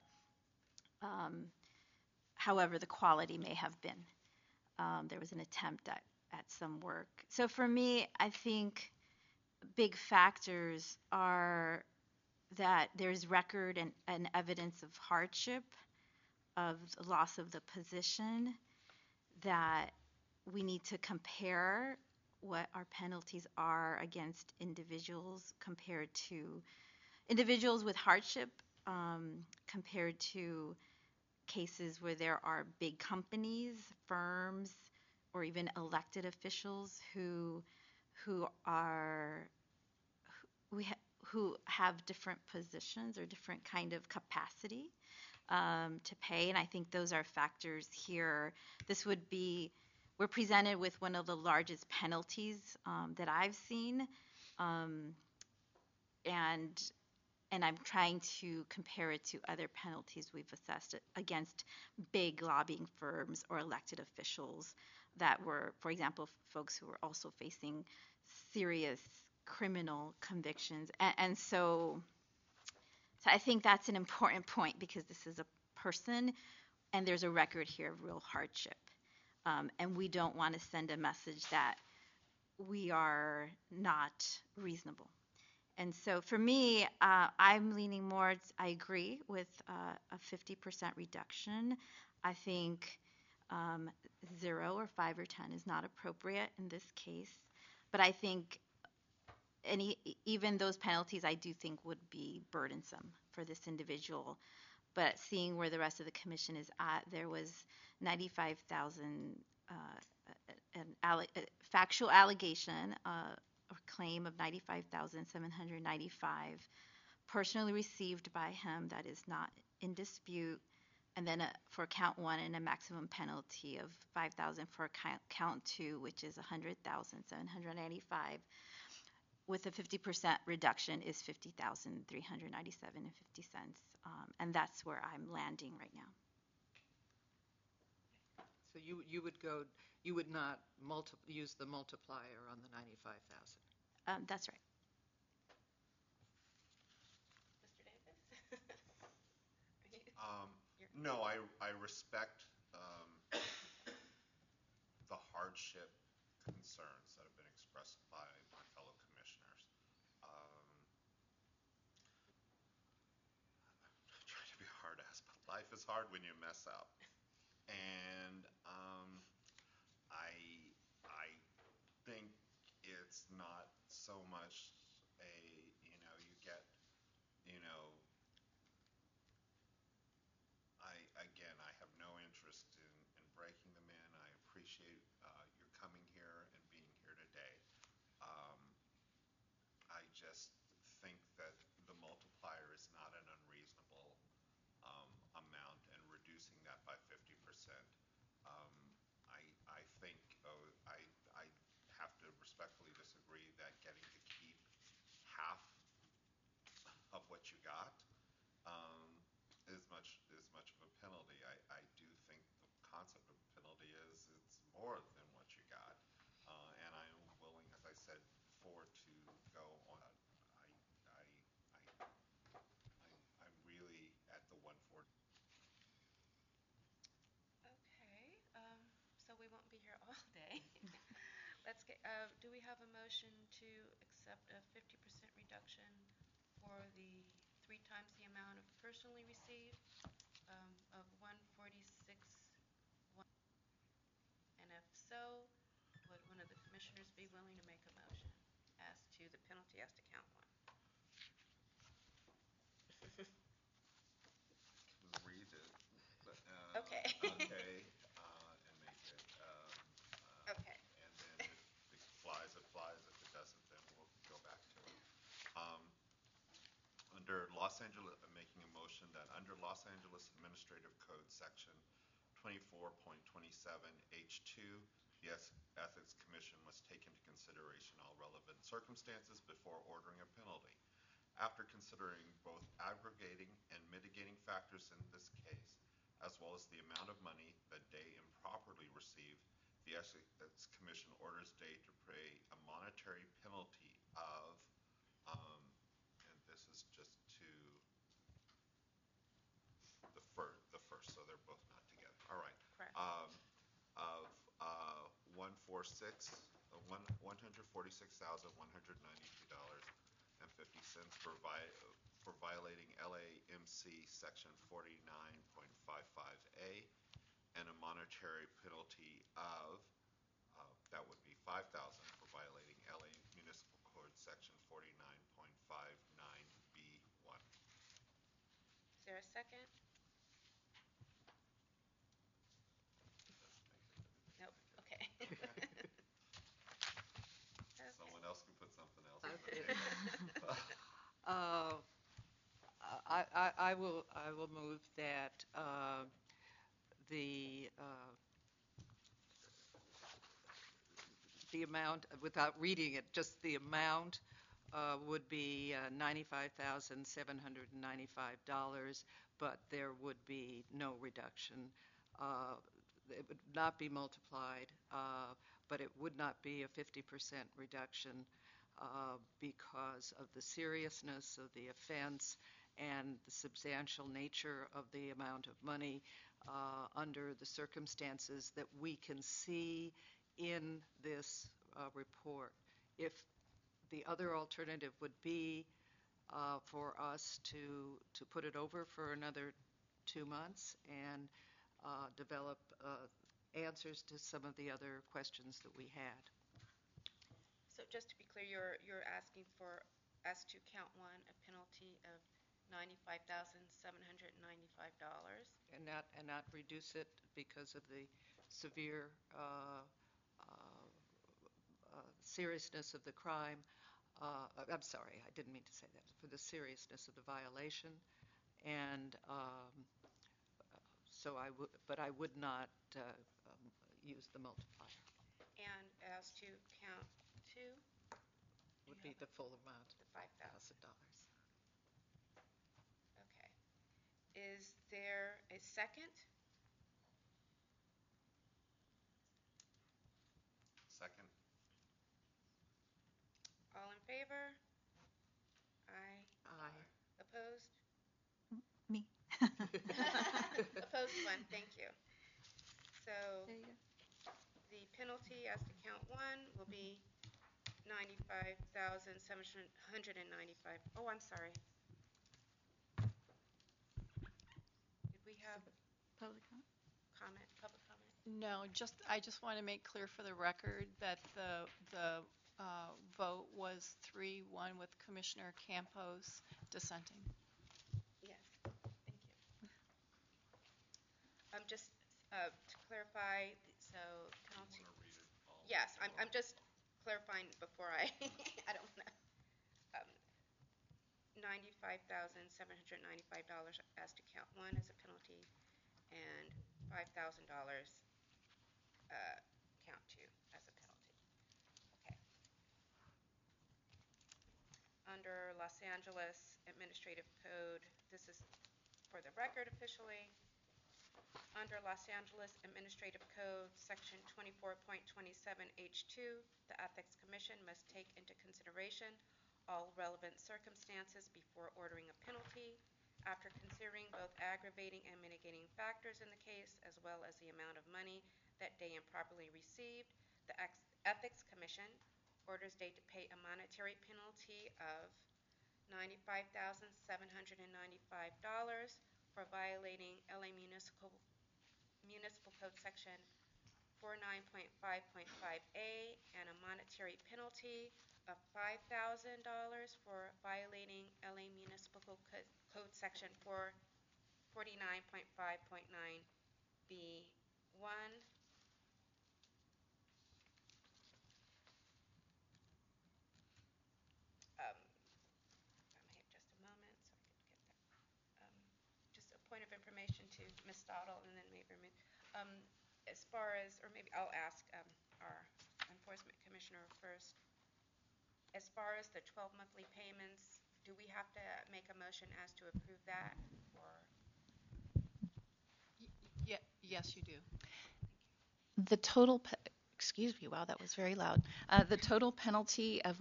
the quality may have been. There was an attempt at some work. So for me, I think big factors are that there's record and evidence of hardship, of the loss of the position, that we need to compare what our penalties are against individuals compared to individuals with hardship, compared to cases where there are big companies, firms, or even elected officials who have different positions or different kind of capacity to pay. And I think those are factors here. We're presented with one of the largest penalties that I've seen. And I'm trying to compare it to other penalties we've assessed against big lobbying firms or elected officials that were, for example, folks who were also facing serious criminal convictions. And so I think that's an important point, because this is a person and there's a record here of real hardship. And we don't want to send a message that we are not reasonable. And so for me, I'm leaning more, I agree with a 50% reduction. I think 0 or 5 or 10 is not appropriate in this case. But I think even those penalties I do think would be burdensome for this individual. But seeing where the rest of the commission is at, there was 95,000 factual allegation, or claim of 95,795 personally received by him that is not in dispute. And then for count 1, and a maximum penalty of 5,000 for count 2, which is 100,795, with a 50% reduction is 50,397.50. And that's where I'm landing right now. So you would not use the multiplier on the 95,000. That's right. Mr. Davis? No, I respect the hardship concerns that have been expressed by my fellow commissioners. I'm trying to be hard ass, but life is hard when you mess up. And I think it's not so much you get, I have no interest in breaking them in. I appreciate your coming here and being here today. I just think that the multiplier is not an unreasonable amount, and reducing that by 50%. I think I have to respectfully disagree that getting to keep half of what you got is much of a penalty. I do more than what you got. And I am willing, as I said before, to go on. I'm really at the 140. Okay, so we won't be here all day. Let's get, do we have a motion to accept a 50% reduction for the 3 times the amount of personally received, of 146? And if so, would one of the commissioners be willing to make a motion as to the penalty as to count one? Read it. But, Okay. Okay, and make it. Okay. And then if it flies, it flies. If it doesn't, then we'll go back to it. Um, Under Los Angeles, I'm making a motion that under Los Angeles Administrative Code, Section 24.27H2, the Ethics Commission must take into consideration all relevant circumstances before ordering a penalty. After considering both aggregating and mitigating factors in this case, as well as the amount of money that Day improperly received, the Ethics Commission orders Day to pay a monetary penalty of, and this is just to the first, so they're both not together. All right. Correct. Of $146,192.50 for violating LAMC Section 49.55A, and a monetary penalty of, that would be $5,000 for violating LA Municipal Code Section 49.59B1. Is there a second? Nope, okay. Someone else can put something else on Okay. the table. I will move that the amount, without reading it, just the amount would be $95,795, but there would be no reduction. It would not be multiplied, but it would not be a 50% reduction because of the seriousness of the offense and the substantial nature of the amount of money under the circumstances that we can see in this report. If the other alternative would be for us to put it over for another 2 months and develop answers to some of the other questions that we had. So just to be clear, you're asking for, as to count one, a penalty of $95,795. And not reduce it because of the severe seriousness of the crime. I'm sorry, I didn't mean to say that. For the seriousness of the violation, and so I would not use the multiplier. And as to count two? Would be the full amount, The $5,000. $1,000. Okay. Is there a second? Second? All in favor? Aye. Aye. Opposed? Me. Opposed, one. Thank you. So There you go. the penalty as to count one will be $95,795. Oh, I'm sorry. Did we have Public comment? public comment? No, I just want to make clear for the record that the vote was 3-1 with Commissioner Campos dissenting. Yes, thank you. Just to clarify, so penalty. Want to read it all? Yes, I'm just clarifying before I, I don't know. $95,795 as to count one as a penalty, and $5,000 count two as a penalty. Okay. Under Los Angeles Administrative Code, this is for the record officially. Under Los Angeles Administrative Code, Section 24.27H2, the Ethics Commission must take into consideration all relevant circumstances before ordering a penalty. After considering both aggravating and mitigating factors in the case, as well as the amount of money that Day improperly received, the Ethics Commission orders Day to pay a monetary penalty of $95,795 for violating LA Municipal Code Section 49.5.5A, and a monetary penalty of $5,000 for violating LA Municipal Code Section 49.5.9B1. I'm here just a moment so I could get that. Just a point of information to Ms. Stottle, and then maybe as far as, or maybe I'll ask our enforcement commissioner first. As far as the 12 monthly payments, do we have to make a motion as to approve that, or? Yes, you do. The total, excuse me, wow, that was very loud. The total penalty of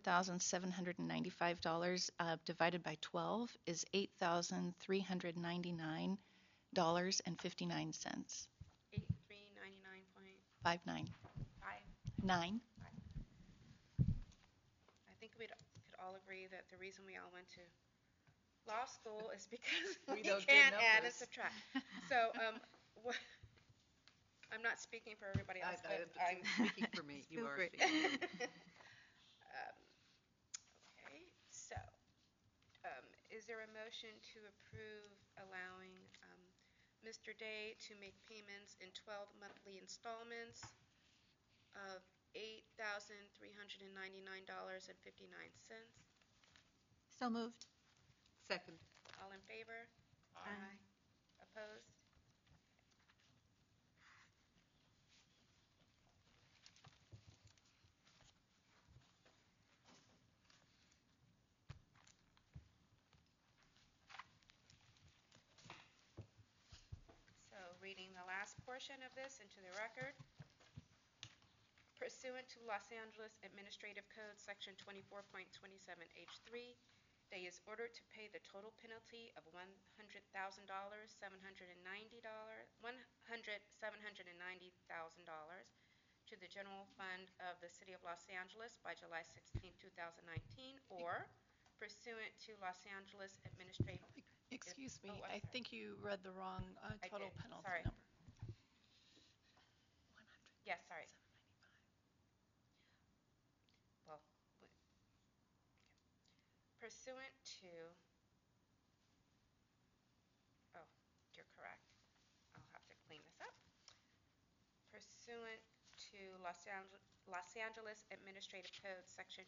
$100,795 divided by 12 is $8,399.59. 8399.59. 59. I think we could all agree that the reason we all went to law school is because we don't do can't add and numbers. subtract. So I'm not speaking for everybody else, but I'm speaking for me. You are Great. speaking. Okay, so is there a motion to approve allowing Mr. Day to make payments in 12 monthly installments of $8,399.59? So moved. Second. All in favor? Aye. Opposed? So reading the last portion of this into the record. Pursuant to Los Angeles Administrative Code, Section 24.27H3, Day is ordered to pay the total penalty of $100,000, $790,000 to the general fund of the City of Los Angeles by July 16, 2019, or pursuant to Los Angeles Administrative. Excuse me, Oh, I'm I sorry. think you read the wrong total did. penalty Sorry. number. Yes, sorry. Well, pursuant to, oh, you're correct. I'll have to clean this up. Pursuant to Los Angeles Administrative Code, Section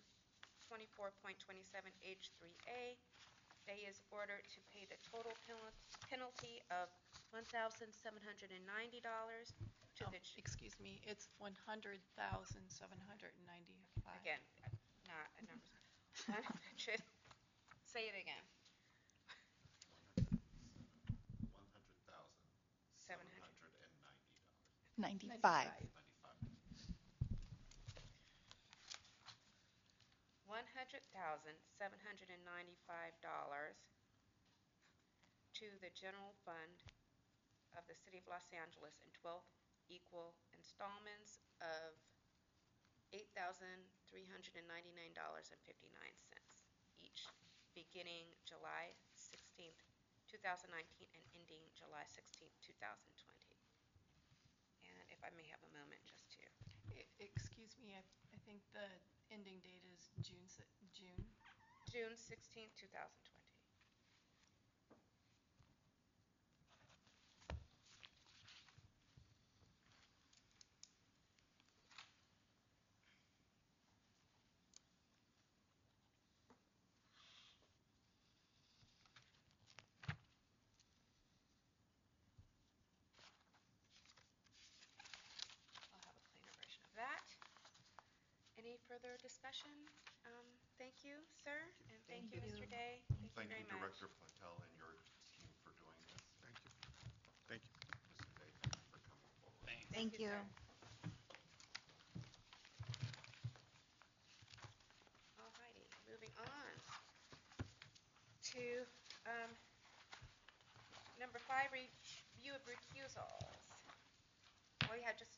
24.27H3A, Day is ordered to pay the total penalty of $1,790 to the. Excuse me, it's $100,795. Again, not a number. 100. Say it again. 95. $100,795 to the general fund of the City of Los Angeles in 12 equal installments of $8,399.59 each, beginning July 16th, 2019, and ending July 16th, 2020. And if I may have a moment just to. Excuse me, I think the ending date is June. June 16th, 2020. I'll have a cleaner version of that. Any further discussion? Thank you, sir, and thank you, Mr. Day. Thank you Thank very you, much. Director Patel, and your team for doing this. Thank you. Thank you. sir. All righty, moving on to number 5, review of recusals. Oh, yeah, just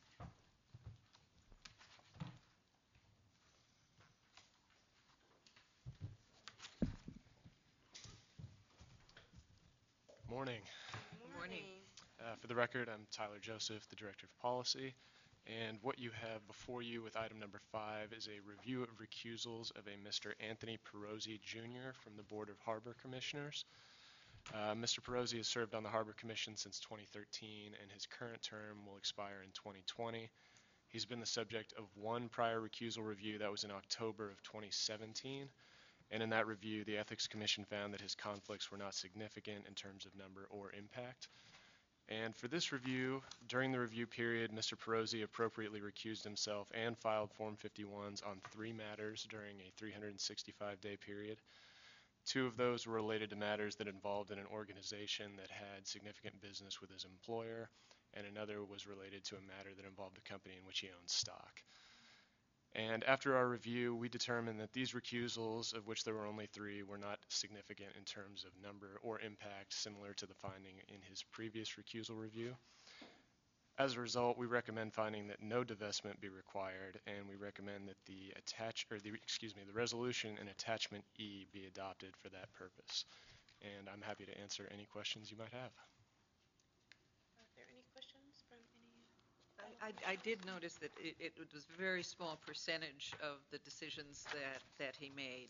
Morning. Morning. For the record, I'm Tyler Joseph, the Director of Policy, and what you have before you with item number 5 is a review of recusals of a Mr. Anthony Perozzi Jr. from the Board of Harbor Commissioners. Mr. Perozzi has served on the Harbor Commission since 2013, and his current term will expire in 2020. He's been the subject of one prior recusal review that was in October of 2017. And in that review, the Ethics Commission found that his conflicts were not significant in terms of number or impact. And for this review, during the review period, Mr. Perozzi appropriately recused himself and filed Form 51s on 3 matters during a 365-day period. 2 of those were related to matters that involved an organization that had significant business with his employer, and another was related to a matter that involved a company in which he owns stock. And after our review, we determined that these recusals, of which there were only 3, were not significant in terms of number or impact, similar to the finding in his previous recusal review. As a result, we recommend finding that no divestment be required, and we recommend that the resolution in attachment E be adopted for that purpose. And I'm happy to answer any questions you might have. Are there any questions from any? I did notice that it was a very small percentage of the decisions that he made.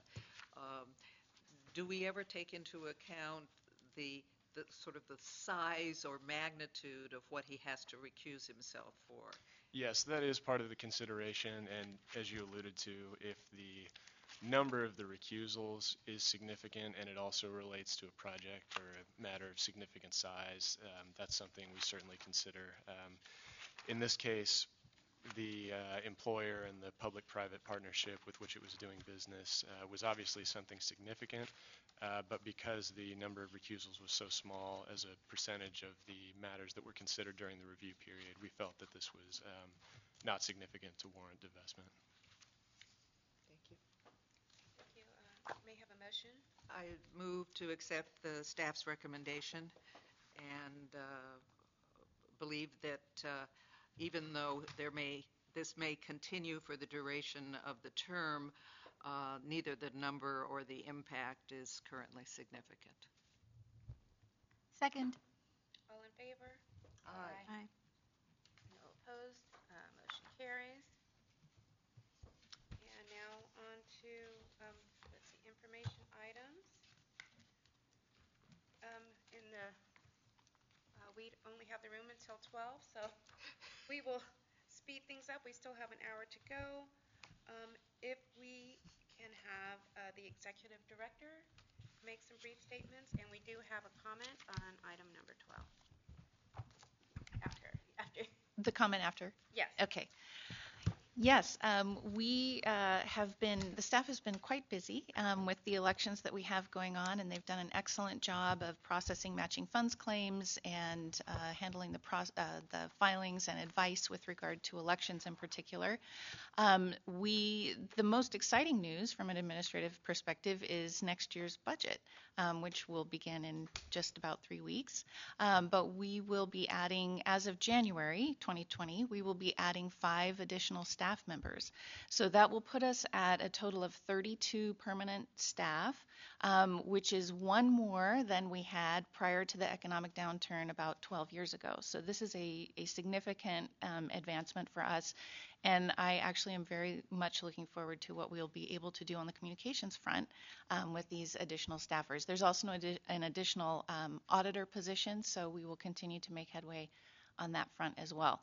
Do we ever take into account the sort of the size or magnitude of what he has to recuse himself for? Yes, that is part of the consideration, and as you alluded to, if the number of the recusals is significant and it also relates to a project or a matter of significant size, that's something we certainly consider. In this case, the employer and the public-private partnership with which it was doing business was obviously something significant, but because the number of recusals was so small as a percentage of the matters that were considered during the review period, we felt that this was not significant to warrant divestment. Thank you. Thank you. May I have a motion? I move to accept the staff's recommendation and believe that even though this may continue for the duration of the term, neither the number or the impact is currently significant. Second. All in favor? Aye. No opposed? Motion carries. And now on to, information items. We only have the room until 12, so we will speed things up. We still have an hour to go. If we can have the executive director make some brief statements, and we do have a comment on item number 12. After. The comment after? Yes. Okay. Yes, the staff has been quite busy with the elections that we have going on, and they've done an excellent job of processing matching funds claims and handling the filings and advice with regard to elections in particular. The most exciting news from an administrative perspective is next year's budget, which will begin in just about 3 weeks. But we will be adding, as of January 2020, we will be adding 5 additional staff members. So that will put us at a total of 32 permanent staff, which is 1 more than we had prior to the economic downturn about 12 years ago. So this is a significant advancement for us. And I actually am very much looking forward to what we'll be able to do on the communications front with these additional staffers. There's also an additional auditor position, so we will continue to make headway on that front as well.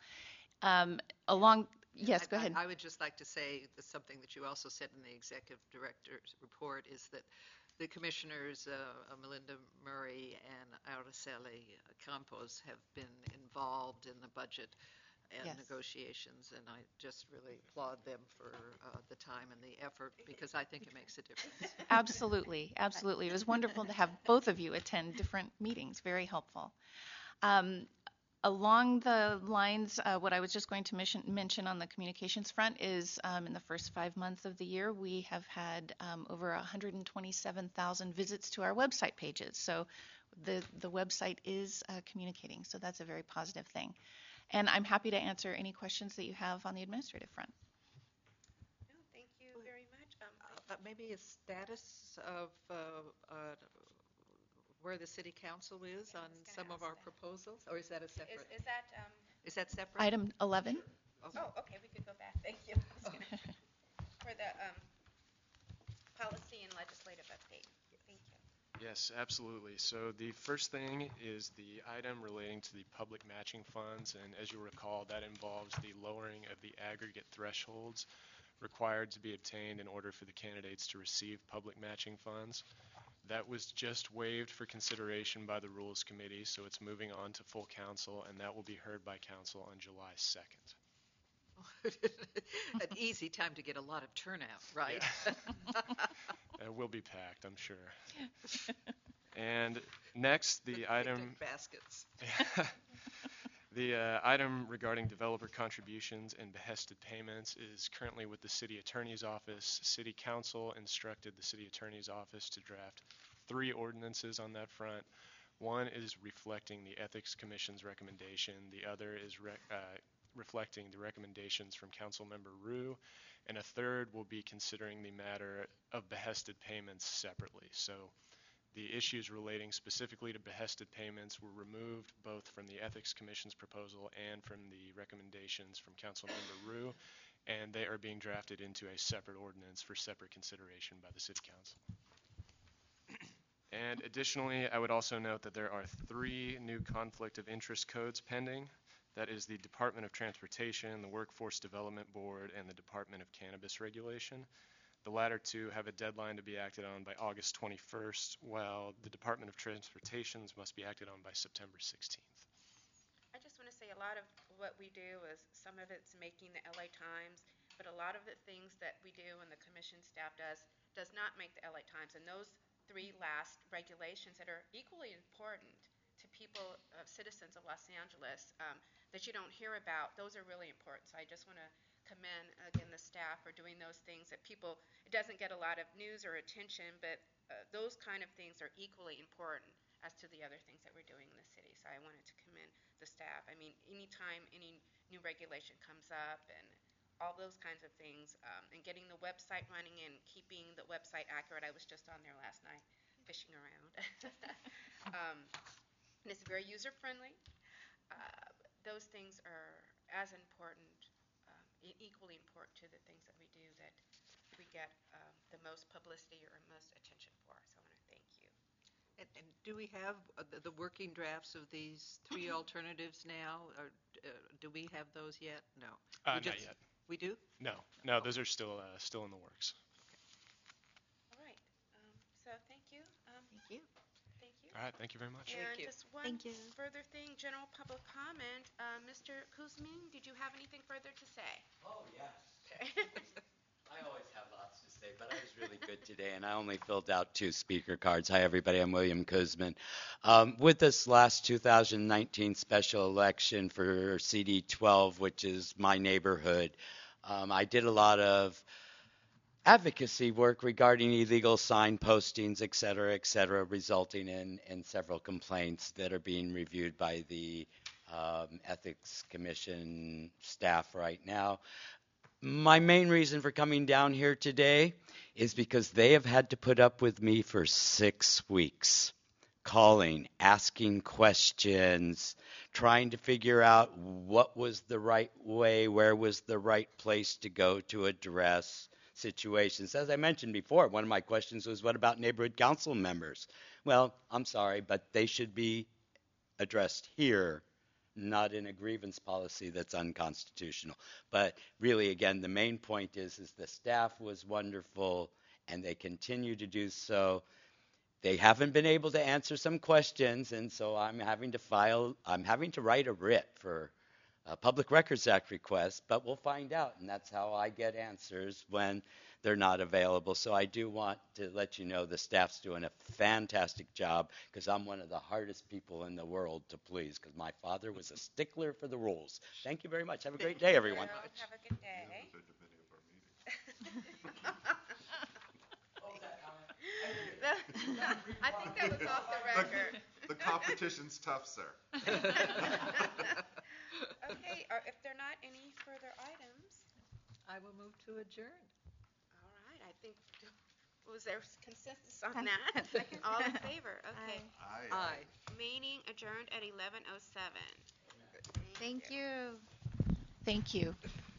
Yes, go ahead. I would just like to say something that you also said in the executive director's report is that the commissioners, Melinda Murray and Araceli Campos, have been involved in the budget and Yes. negotiations, and I just really applaud them for the time and the effort, because I think it makes a difference. Absolutely, absolutely. It was wonderful to have both of you attend different meetings. Very helpful. Along the lines, what I was just going to mention on the communications front is in the first 5 months of the year, we have had over 127,000 visits to our website pages. So the website is communicating, so that's a very positive thing. And I'm happy to answer any questions that you have on the administrative front. No, thank you very much. Maybe a status of where the city council is on some of our proposals, or is that a separate? Is that separate? Item 11. Oh, okay, we could go back. Thank you. For the policy and legislative update. Thank you. Yes, absolutely. So the first thing is the item relating to the public matching funds, and as you recall, that involves the lowering of the aggregate thresholds required to be obtained in order for the candidates to receive public matching funds. That was just waived for consideration by the Rules Committee, so it's moving on to full council, and that will be heard by council on July 2nd. An easy time to get a lot of turnout, right? Yeah. It will be packed, I'm sure. And next, the item... baskets. The item regarding developer contributions and behested payments is currently with the City Attorney's Office. City Council instructed the City Attorney's Office to draft 3 ordinances on that front. One is reflecting the Ethics Commission's recommendation. The other is reflecting the recommendations from Councilmember Rue. And a third will be considering the matter of behested payments separately. So the issues relating specifically to behested payments were removed both from the Ethics Commission's proposal and from the recommendations from Councilmember Rue, and they are being drafted into a separate ordinance for separate consideration by the City Council. And additionally, I would also note that there are 3 new conflict of interest codes pending. That is the Department of Transportation, the Workforce Development Board, and the Department of Cannabis Regulation. The latter 2 have a deadline to be acted on by August 21st, while the Department of Transportation's must be acted on by September 16th. I just want to say a lot of what we do is, some of it's making the LA Times, but a lot of the things that we do and the commission staff does not make the LA Times. And those 3 last regulations that are equally important to people, citizens of Los Angeles, that you don't hear about, those are really important. So I just want to commend, again, the staff for doing those things that people, it doesn't get a lot of news or attention, but those kind of things are equally important as to the other things that we're doing in the city. So I wanted to commend the staff. I mean, anytime any new regulation comes up and all those kinds of things, and getting the website running and keeping the website accurate. I was just on there last night fishing around. And it's very user-friendly. Those things are as important, equally important to the things that we do, that we get the most publicity or most attention for. So I want to thank you. And do we have the working drafts of these 3 alternatives now? Or do we have those yet? No. Not yet. We do? No, those are still in the works. All right. So thank you. Thank you. Thank you. All right, thank you very much. And Thank you. just one Thank you. further thing, general public comment. Mr. Kuzmin, did you have anything further to say? Oh, yes. I always have lots to say, but I was really good today, and I only filled out 2 speaker cards. Hi, everybody. I'm William Kuzmin. With this last 2019 special election for CD 12, which is my neighborhood, I did a lot of advocacy work regarding illegal sign postings, et cetera, resulting in several complaints that are being reviewed by the Ethics Commission staff right now. My main reason for coming down here today is because they have had to put up with me for 6 weeks, calling, asking questions, trying to figure out what was the right way, where was the right place to go to address situations. As I mentioned before, one of my questions was, what about neighborhood council members? Well, I'm sorry, but they should be addressed here, not in a grievance policy that's unconstitutional. But really, again, the main point is the staff was wonderful, and they continue to do so. They haven't been able to answer some questions, and so I'm having to write a writ for a Public Records Act request, but we'll find out, and that's how I get answers when they're not available. So I do want to let you know the staff's doing a fantastic job, because I'm one of the hardest people in the world to please, because my father was a stickler for the rules. Thank you very much. Have a great day, everyone. Have a good day. I think that was off the record. The competition's tough, sir. Okay, if there are not any further items, I will move to adjourn. all right, I think, was there consensus on that? All in favor? Okay. Aye. Meeting adjourned at 11:07. Thank you. Thank you.